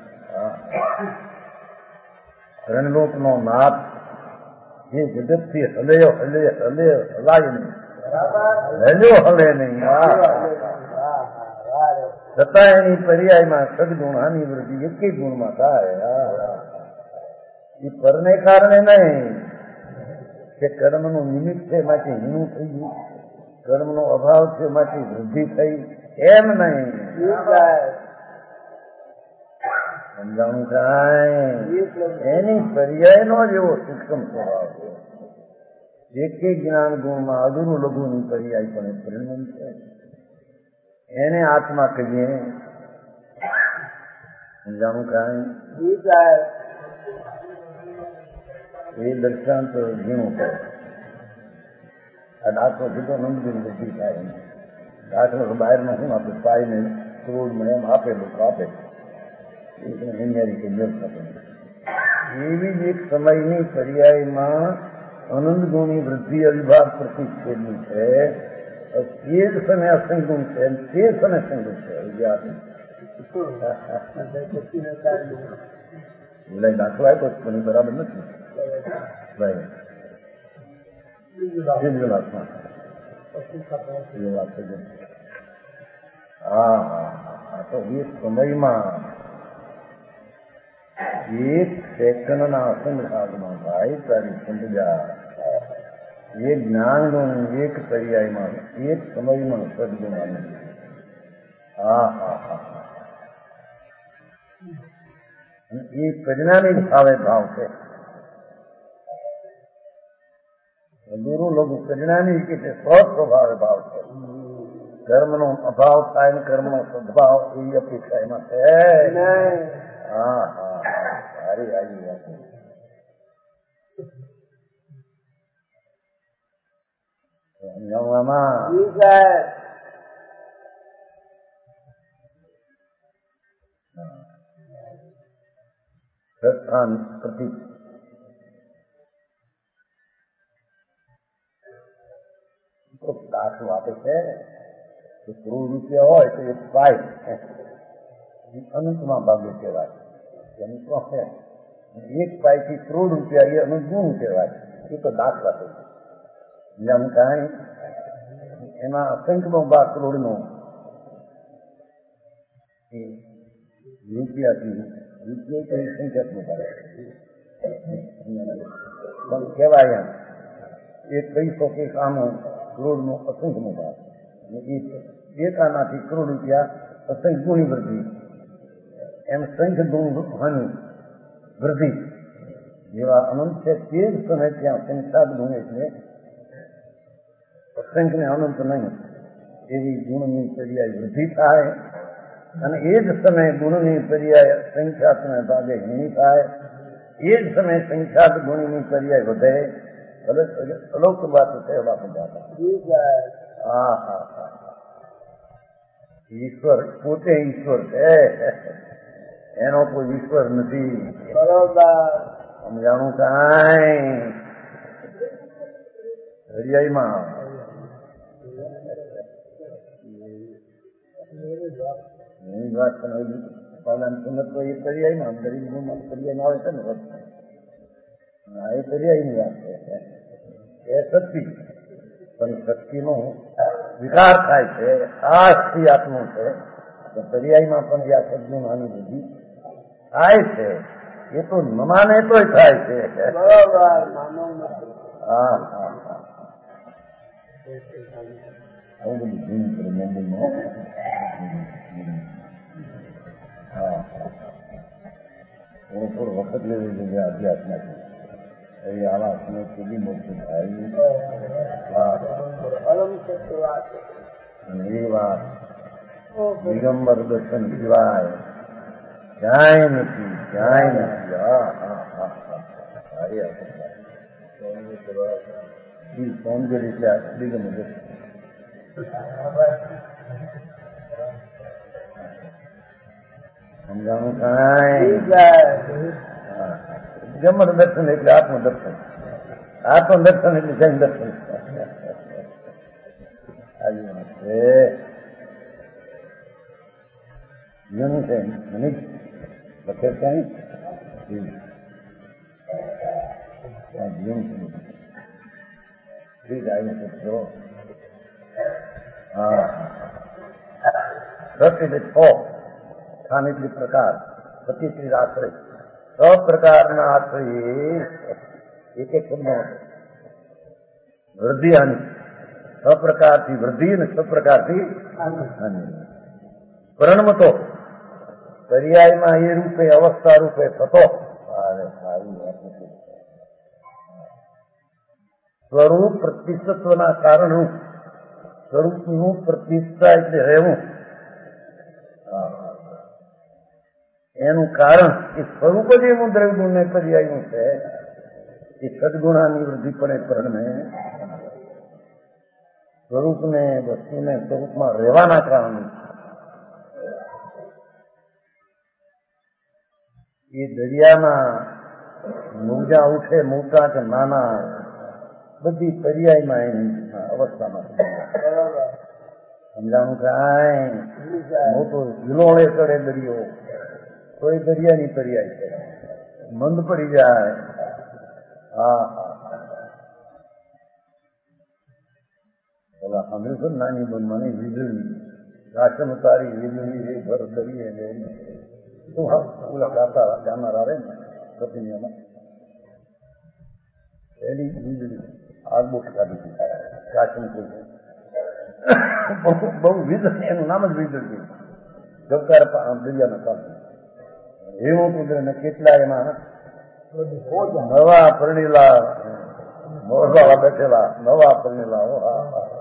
ત્રણલોકનો નાથ જે જગતથી હલ્યો હલાય નહીં, હલ્યો હલે નહીં. છતાં એની પર્યાયમાં સદગુણ હાનિ વૃદ્ધિ એક ગુણમાં થાય. એ પરને કારણે નહીં કે કર્મનું નિમિત્ત છે માટે હીણું થઈ ગયું, કર્મનો અભાવ છે માટે વૃદ્ધિ થઈ, એમ નહીં. સમજાણું કાંઈ? એની પર્યાયનો જ એવો સૂક્ષ્મ સ્વભાવ છે. એક જ્ઞાન ગુણમાં અધૂરું લઘુની પર્યાય પણ એ પરિણામ છે. એને આત્મા કહીએ. સમજાણું કાંઈ? એ દર્શાંત ઝીણું કરે. આ દાખલો કીધો નંદગીરી બધી થાય. દાખલો બહારનો શું આપે? પાઈને ક્રોડમાં એમ આપે, લોકો આપે. એવી જ એક સમયની પર્યાયમાં અનંત ગુણની વૃદ્ધિ અવિભાગ પ્રતિષેધની છે. તે જ સમય અસંગુણ છે, તે સમય સંગુણ છે. બોલાય દાખલો આપ્યો પણ બરાબર નથી. હા હા તો એ સમયમાં એક સેકન્ડના અસંગ ભાગમાં ભાઈ તારી સમજા એ જ્ઞાન ગુણ એક પર્યાયમાં એક સમયમાં સદગુણ આનંદ. હા હા હા એ પરિણામી ભાવે ભાવ છે. ગુરુ લોકો પરિણામી કે સ્વસ્વભાવે ભાવ છે. કર્મનો અભાવ થાય ને કર્મનો સદભાવ એવી અપેક્ષા એમાં છે. હા હા સારી આવી વાત. સમજાવવામાં સત્સ્થાન પ્રતિ તો દાખલો આપે છે કે કરોડ રૂપિયા હોય તો એક પાય અનંતમાં ભાગે કહેવાય. અનંતમાં છે એક પાયથી કરોડ રૂપિયા એ અનંત ગુણ કહેવાય. એ તો દાખલા થઈ ગયા. એમ કાંઈ એમાં અસંખ્યનો ભાગ કરોડનો એ રૂપિયાથી રૂપિયા સંખ્યાત્મક ભાગ પણ કહેવાય એમ એ પૈસો કે આનો કરોડનો અસંખ્યનો ભાગ એક આનાથી કરોડ રૂપિયા અસંખ્ય ગુણી વૃદ્ધિ એમ સંખ્ય ગુણ હાનિ વૃદ્ધિ જેવા અનંત છે તે જ સમય ત્યાં સંખ્યાત ગુણ એટલે અસંખ્ય ને અનંત નહીં એવી ગુણની પર્યાય વૃદ્ધિ થાય અને એ જ સમયે ગુણની પર્યાય સંખ્યાતને ભાગે હિણી થાય. એ જ સમયે સંખ્યાત ગુણની પર્યાય વધે. અલૌક વાત છે એવા બધા. હા હા હા ઈશ્વર પોતે ઈશ્વર છે, એનો કોઈ ઈશ્વર નથી. બરોબર સમજાણું કાંઈ હરિયાઈમાં એની વાત પણ તો એ પર્યાયમાં ગરીબમાં પર્યાયમાં આવે છે ને હા એ પર્યાયની વાત છે. એ શક્તિ પણ શક્તિનો વિકાર થાય છે. આ સ્ત્રી આત્મો છે પર્યાયમાં પણ જે આ શબ્દની નાની બધી થાય છે એ તો ન માને તોય થાય છે. હા હા હા આવું બધું ભૂલ કરે મંદિરમાં. હા થોડો વખત લેવો જોઈએ અભ્યાસમાંથી. એ આવા સમય સુધી મોટું થાય. અને એ વાત દિગંબર દર્શન સિવાય ક્યાંય નથી, ક્યાંય નથી. હા હા હા સૌંદર્ય એટલે દિગંબર દર્શન. સમજાણું કાંઈ દિગંબર દર્શન એટલે આત્મદર્શન. આત્મદર્શન એટલે જૈન દર્શન. લખે ક્યાંય રસ એટલે છ, સ્થાન એટલે પ્રકાર, પ્રતિ એટલે આશ્રય. 6 પ્રકારના આશ્રય એક એક શબ્દ વૃદ્ધિ હાનિ. 6 પ્રકારથી વૃદ્ધિ અને 6 પ્રકારથી હાનિ. પરણમતો પર્યાયમાં એ રૂપે અવસ્થા રૂપે થતો. સ્વરૂપ પ્રતિષ્ઠત્વના કારણનું સ્વરૂપનું પ્રતિષ્ઠા એટલે રહેવું. એનું કારણ એ સ્વરૂપ જ એવું દ્રવ્યગુણને પર્યાયનું છે એ સદગુણાની વૃદ્ધિ પડે પરણે સ્વરૂપને વસ્તુને સ્વરૂપમાં રહેવાના કારણે એ દરિયામાં મોજા ઉઠે મોટા કે નાના બધી પર્યાયમાં એની અવસ્થામાં સમજાણું કાંઈ. મોટો હિલોળે ચડે દરિયો તો એ દરિયાની પર્યાય છે. મંદ પડી જાય. હા હા પેલા સાંભળ્યું છે નાની બનવાની વીજળી રાશન તારી વીજળી એ ઘર દરિયે ને ઓલા ગાતા ગાનાર આવે ને પ્રતિનિયામાં એની વીજળી આગબોટ કાઢી હતી રાશન કોઈ બહુ વીજળી એનું નામ જ વીજળી જબકાર દરિયાના કાંઠે એવું કુદરે ને કેટલા એમાં નવા પરણેલા મોરવાળા બેઠેલા નવા પરણેલા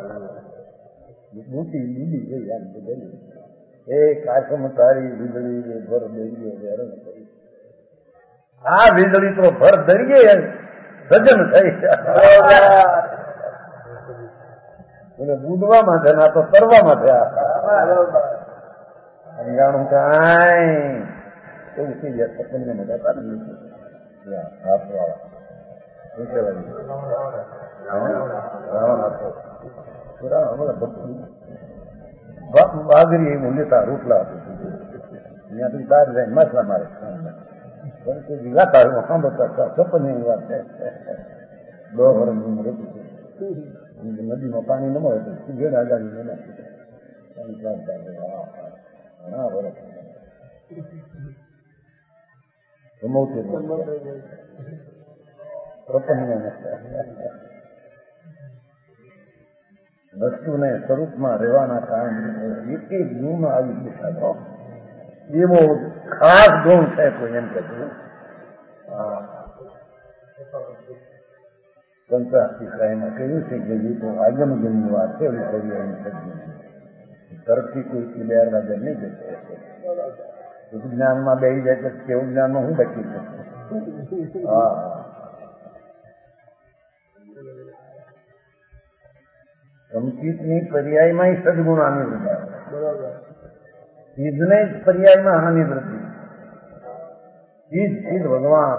મોટી લીલી ગઈ આમ બધી એ કાશમ તારી વીજળી ભર દરિયે હેરાન કરી. આ વીજળી તો ભર દરિયે સજન થઈ એટલે બુડવામાં છે ના તો તરવામાં થયા. સમજાણું કાંઈ એવું થઈ ગયા સપનને નતા હાથવાળા રાવણ હતો બાગરી એવું લેતા રોટલા ત્યાંથી બહાર જાય માછલા મારે ગાતા સાંભળતા સપનની વાત છે. 2 વર્ષની ઉંમર હતી, નદીમાં પાણી ન મળે તો ઘેર આગાડી ઘણા વર્ષ 70 વસ્તુને સ્વરૂપમાં રહેવાના કારણે એક એક ગુણમાં આવી દેખાતો એવો ખાસ ગુણ છે. કોઈ એમ કહ્યું સંતાસ્તિકાયમાં કહ્યું છે કે એ તો આગમજનની વાત છે. તરફથી કોઈ ક્લિયર નજર નહીં જશે. જ્ઞાનમાં બેસી જાય તો કેવું જ્ઞાનમાં હું બચી શકું? સંકિતની પર્યાયમાં સદગુણ આની વૃદ્ધિ, ચીજને જ પર્યાયમાં હાની વૃદ્ધિ. ચીજ ભગવાન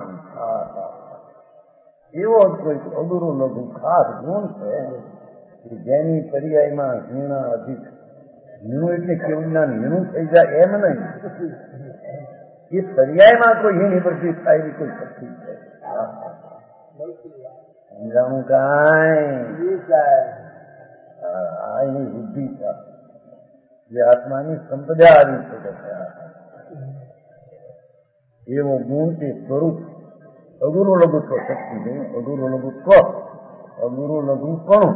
એવો કોઈ અધૂરો લઘુ ખાસ ગુણ છે કે જેની પર્યાયમાં હીણા અધિક, હીણું એટલે કેવું જ્ઞાન હીણું થઈ જાય એમ નહીં, એ પર્યાયમાં કોઈ હીણી વૃદ્ધિ થાય એવી કોઈ શક્તિ છે. સમજાવું કાંઈ આ એની બુદ્ધિ છે જે આત્માની સંપદા આવી શકે છે. એવો ગુણ તે સ્વરૂપ અગુરુ લઘુત્વ શક્તિ નહીં, અગુરુ લઘુત્વ, અગુરુ લઘુપણું.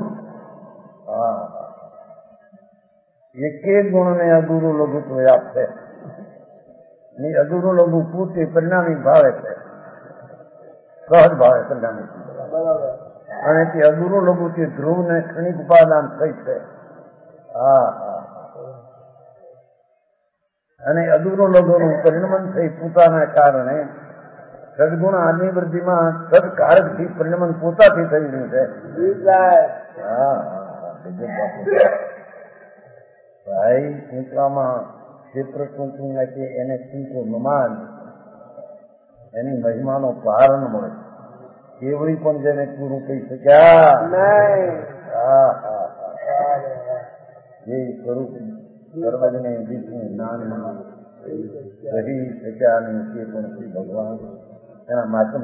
એક એક ગુણને અગુરુ લઘુત્વ આપશે. અગુરુ લઘુ પૂર્તિ પરિણામી ભાવે છે, સહજ ભાવે પરિણામી. અને તે અગુરુ લઘુ તે ધ્રુવ ને ક્ષણિક ઉપાદાન થઈ છે. અને અધૂરો લઘુનું પરિણમન થઈ પોતાના કારણે સદગુણ આની વૃદ્ધિમાં સદકારકથી પરિણમન પોતાથી થઈ રહ્યું છે. ભાઈ ટૂંકવામાં ક્ષેત્ર ટૂંકું નાખીએ એને ટૂંકું નમાન, એની મહિમાનો પાર ન મળે. કેવડી પણ જેને પૂરું કહી શક્યા એ સ્વરૂપ સર્વજને વિષ્ણુ જ્ઞાનમાં રહી શક્યા નહીં. તે પણ શ્રી ભગવાન એના માધ્યમ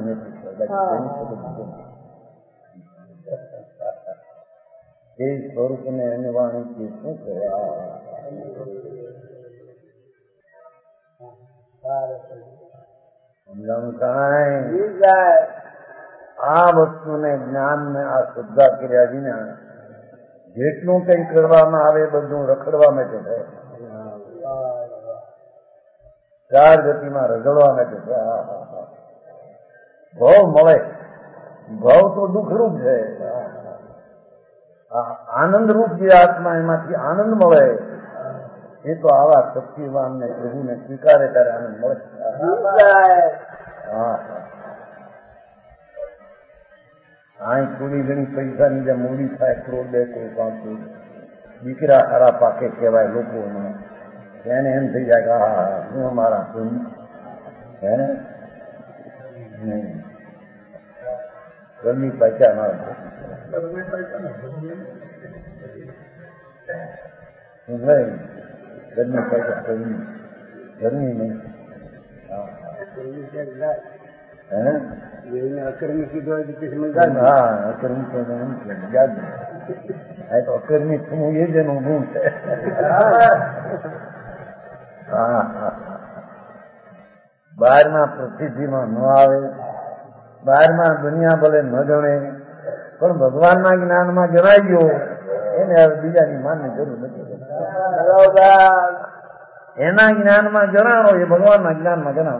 એ સ્વરૂપને એની વાણી શું સમજાવું કાંઈ? આ વસ્તુને જ્ઞાનને આ શ્રદ્ધા કર્યા વિના જેટલું કઈ કરવામાં આવે બધું રખડવા માટે છે, 4 ગતિમાં રગડવા માટે છે. ભાવ મળે, ભાવ તો દુઃખરૂપ છે. આનંદરૂપ જે આત્મા એમાંથી આનંદ મળે એ તો આવા શક્તિવાન ને પ્રભુને સ્વીકારે ત્યારે આનંદ મળે. અહીં થોડી ઘણી પૈસાની જે મૂડી થાય, કરોડ 2 કરોડ 5 કરોડ, દીકરા હારા પાકે કહેવાય લોકોમાં, એને એમ થઈ જાય કે હું અમારા શું હે નહીં ઘરની પૈસા મારા ઘરની પૈસા ઘરની નહીં. અકર્મી કીધો અકર્મી તો અકર્મી થવું એ જ એનું ગુણ છે. બહારમાં પ્રસિદ્ધિમાં ન આવે, બહારમાં દુનિયા ભલે ન ગણે, પણ ભગવાનના જ્ઞાનમાં જણાઈ ગયો એને હવે બીજાની માનની જરૂર નથી. એના જ્ઞાનમાં જણાવો એ ભગવાનના જ્ઞાનમાં જણાવો.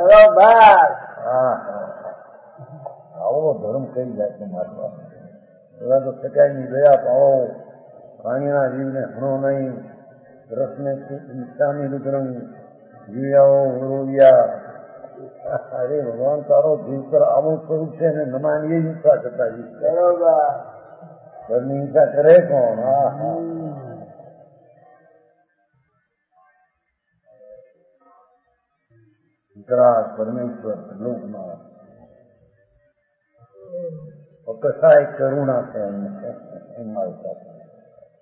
આવો ધર્મ કઈ જાય છે મહાત્મા? એવા તો સચાઈની દયા પાવો, પાણીના જીવને હણો નહીં, રસને નિષ્ઠાની રુદ્રંગ જીવ્યાઓ વરોવ્યા. અરે ભગવાન તારો જીવ પર આવું સ્વરૂપ છે ને નમાની એ હિંસા કરતા ઘરની હિંસા કરે કોણ? વિતરાગ પરમેશ્વર લોકમાં કસાય કરુણા છે.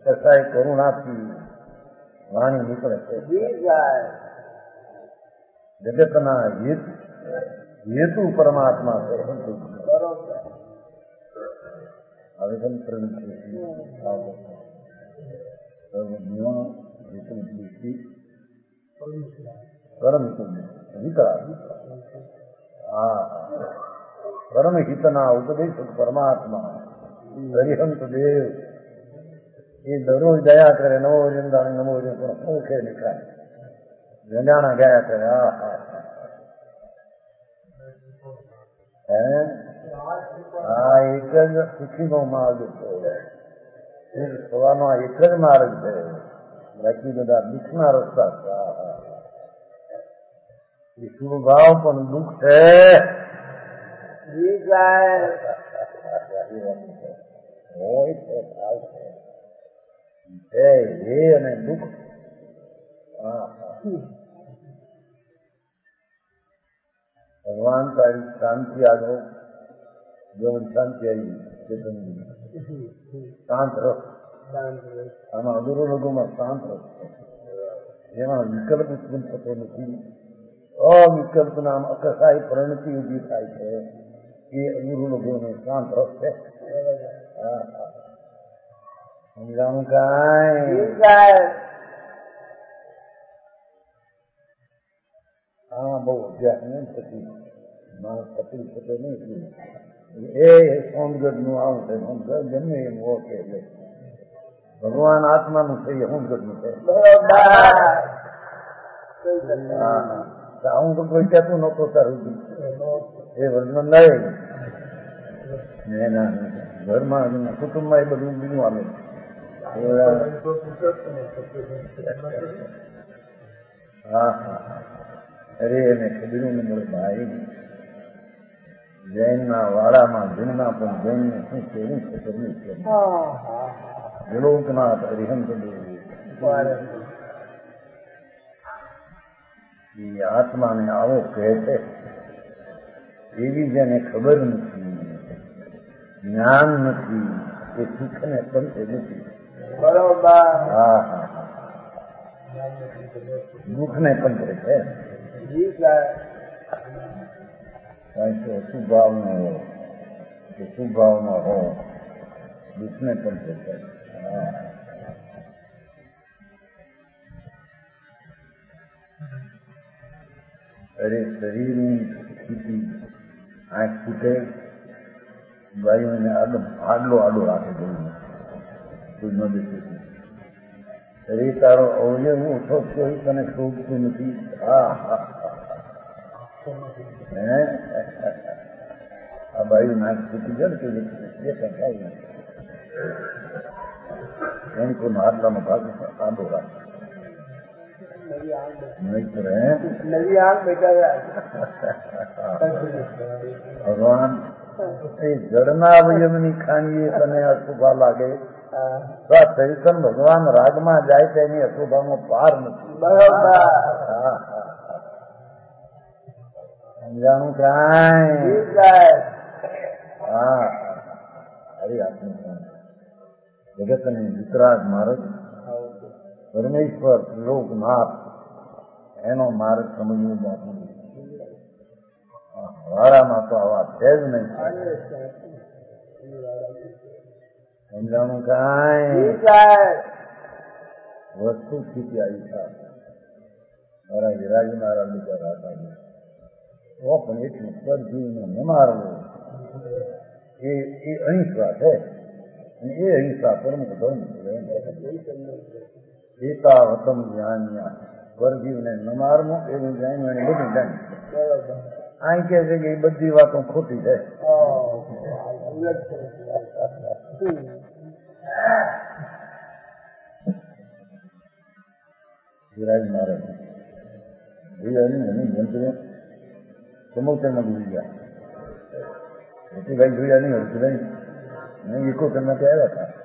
કસાય કરુણાથી વાણી નીકળે છે. જગતના હેતુ પરમાત્મા છે. હવે પરમ હિતના ઉપદેશક પરમાત્મા હરિહંત દેવ એ દરરોજ દયા કરે. નમો વૃંદાવન નમો પણ મુખે નીકળાય ગંજાણા ગયા કરે. આ એક જ સુખીનો માર્ગ છે. થવાનો આ એક જ માર્ગ છે. બાકી બધા દુઃખના રસ્તા છે. શુભ ભાવ પણ દુઃખ છે. હોય છે એ અને દુઃખ. ભગવાન તારી શાંતિ આગળ જીવન શાંતિ આવી શાંત રસ. આમાં અધૂરો લોકોમાં શાંત રસ એમાં વિકલ્પ ઉત્પન્ન થતો નથી. અવિકલ્પ નામ અકસાઈ પરિણતિ ઉભી થાય છે. એ અધૂરો લોકોનો શાંત રસ છે. સમજાણું કાંઈ? હા, બહુ અભ્યાસ નહીં થતી. માણસ તકલીફ થતો નહીં. એ સોમગઢ નું આવું છે. સોમગઢ ગમે એમ ઓકે એટલે ભગવાન આત્માનું છે. એ સોમગઢ નું છે. હું તો કોઈ કહેતું નહોતો તારું એ વર્જન લાવે એના ઘરમાં કુટુંબમાં એ બધું બીજું આવે. અરે એને ખબીરું નંબર ભાઈ જૈનના વાડામાં જૂના પણ જૈનને શું કેવું છે ખબર છે. વિલોકનાથ હરિહંત એ આત્માને આવો કહે છે. એવી જેને ખબર નથી, જ્ઞાન નથી, એ સુખને પંથે નથી. બરોબર. હા હા, દુઃખને પંથે છે. શુભાવનો હો કે શુભાવનો હો, દુઃખને પંથે છે. અરે શરીરની સ્થિતિ આંખ ફૂટે, ગાયોને આડલો રાખે ગયું કોઈ ન દેખે. શરીર તારો અવયવ ઓછો કોઈ તને શોધતું નથી. આ બાયું નાક ફૂટી જાય કે એની કોઈ આટલાનો ભાગ આડો રાખે. ભગવાન એ જળના અવયવની ખાણીએ તને અશુભા લાગે તો આ ચૈતન ભગવાન રાગમાં જાય તો એની અશુભામાં પાર નથી. સમજાણું કાંઈ? હા, હરી આત્મા જગતની વિતરાગ માર્ગ પરમેશ્વર લોકનાથ એનો માર્ગ સમજવું બાકી. વાળામાં તો આવા છે જ નહીં. સમજાણું કાંઈ? વસ્તુ સ્થિતિ આવી છે. મારા વિરાજી મારા બીજા રાતા તો પણ એટલું પરજીવને ન મારવું એ અહિંસા છે. અને એ અહિંસા પ્રમુખ ધર્મ છે. એકાવતમ જ્ઞાન્યા પરજીવને ન મારવું એવું જાણ્યું એને બધું જાણ્યું. આ કે છે કે એ બધી વાતો ખોટી છે. વિરાજ મારે સમોસરમાં ભૂલી ગયા. ભાઈ જોયા નહીં હતું ભાઈ નહીં. ઇકોસરમાં ત્યાં આવ્યા હતા.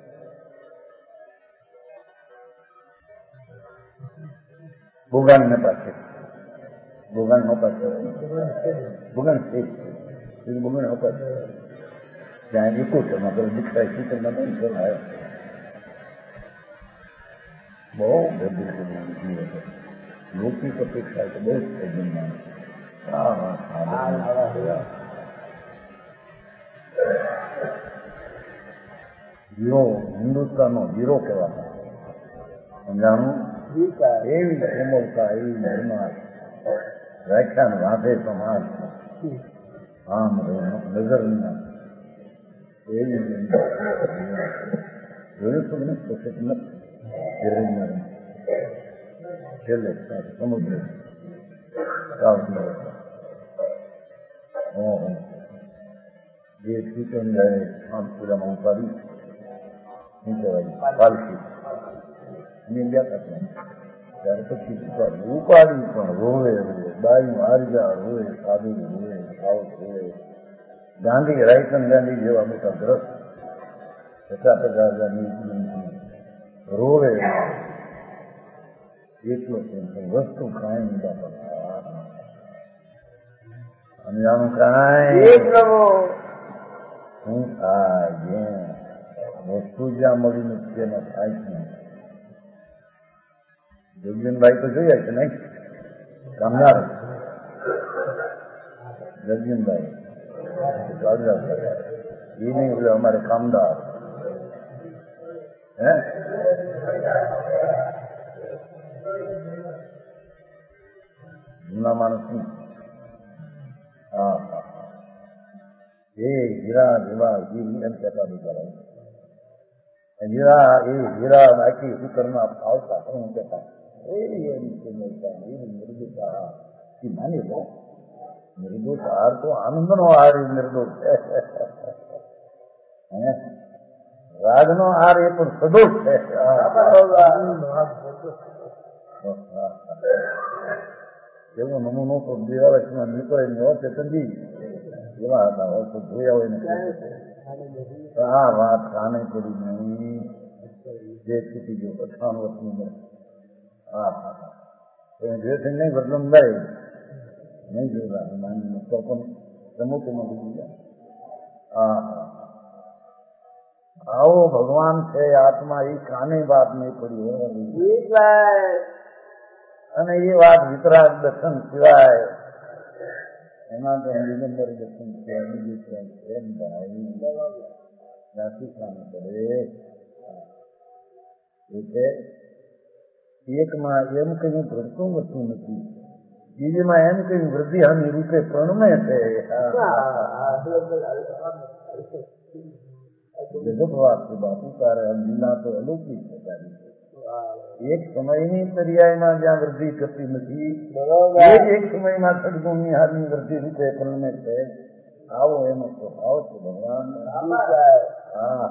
બોગાન પાસે બોગાન નહોતા બોગાન છે બોગાન નહોતા ત્યાં ઇકોસરમાં દીક્ષા શીતળમાં આવ્યા. બહુ બધી બુદ્ધિ હશે. લૌકિક અપેક્ષા તો બહુ જ સજ્જન માણસ. હીરો હિન્દુસ્તાનનો હીરો કહેવાતા. સમજાણું? એવી કોમળતા, એવી મહિમા, વ્યાખ્યાન વાંધે સમાજ, આમ નજરના એવી જોયું તો મને પોષક નથી. છેલ્લે સમુદ્ર જે ચીકણ જાય આમ પૂજામાં ઉપાડી શું કહેવાય પાલખી અને ગયા હતા. ત્યાર પછી ઉપાડી પણ રોવે બાયું હારજા રોવે, સાધુ રોવે, સાવત રોવે. ગાંધી રાયચંદ ગાંધી જેવા મોટા ગ્રસ્ત 50,000 રોવે એટલો વસ્તુ કાંઈ નહીં બાપા. અને આનું કાંઈ શું થાય વસ્તુ જ્યાં મળી નથી એમાં થાય જ નહીં. જગજીનભાઈ તો જોઈએ છે નહીં કામદાર. જગજીનભાઈ એ નહીં બોલે અમારે કામદાર. હે જૂના માણસ નહીં. હા હા એ હીરા જેવા એમ કહેતા બિચારા. હીરા એ હીરા બાકી ઉતરના આવતા પણ કહેતા એવી મૃદુતા એ માની લો. નિર્દોષ હાર તો આનંદનો હાર એ નિર્દોષ છે. રાગનો હાર એ પણ સદોષ છે. એવો નમૂનો તો દેવાલયમાં નીકળે ને ચેતનજી એવા હતા. હોય તો જોયા હોય ને આ વાત કાને પડી નહીં. જે છૂટી ગયો 58 વર્ષની ઉંમર. હા હા જે થઈ નહીં બદલમ લાય નહીં જોયા નાની તો પણ રમતોમાં લીધી ગયા. હા હા આવો ભગવાન છે આત્મા એ કાને વાત નહીં પડી હોય. અને એ વાત વિતરાગ દર્શન સિવાય એમાં તો દિગંબર દર્શન સિવાય બીજું એમ ત્યાંથી કાને પડે. એટલે એકમાં એમ કયું ઘટતું વધતું નથી, બીજીમાં એમ કયું વૃદ્ધિ હાનિ રૂપે પ્રણમે છે. જગત વાત છે બાપુ તારે લીલા તો અલૌકિક પ્રકારની છે. એક સમયની પર્યાયમાં જ્યાં વૃદ્ધિ થતી નથી એક સમયમાં સદગુણની હારની વૃદ્ધિ રૂપે પ્રણમે છે. આવો એનો સ્વભાવ છે ભગવાન. હા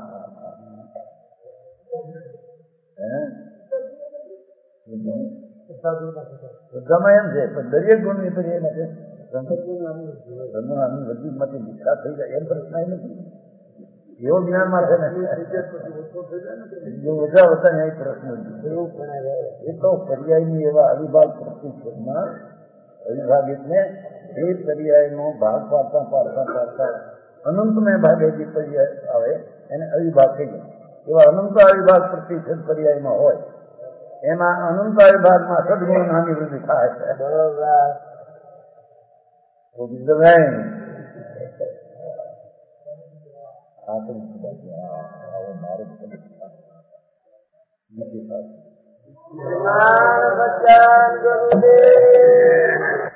ગમે એમ છે પણ દરેક ગુણની પર્યાયમાં છે સદગુણની વૃદ્ધિ માંથી દીક્ષા થઈ જાય એમ પ્રશ્ન નથી. એવો જ્ઞાનમાં છે ને બધા વતન એ પ્રશ્ન એ તો પર્યાયની એવા અવિભાગ પ્રતિષ્ઠમાં અવિભાગ એટલે એ પર્યાયનો ભાગ પાડતા પાડતા પાડતા અનંતમય ભાગે જે પર્યાય આવે એને અવિભાગ થઈ જાય. એવા અનંત અવિભાગ પ્રતિષ્ઠિત પર્યાયમાં હોય એમાં અનંત અવિભાગમાં સદગુણ નાની વૃદ્ધિ થાય છે. બરોબર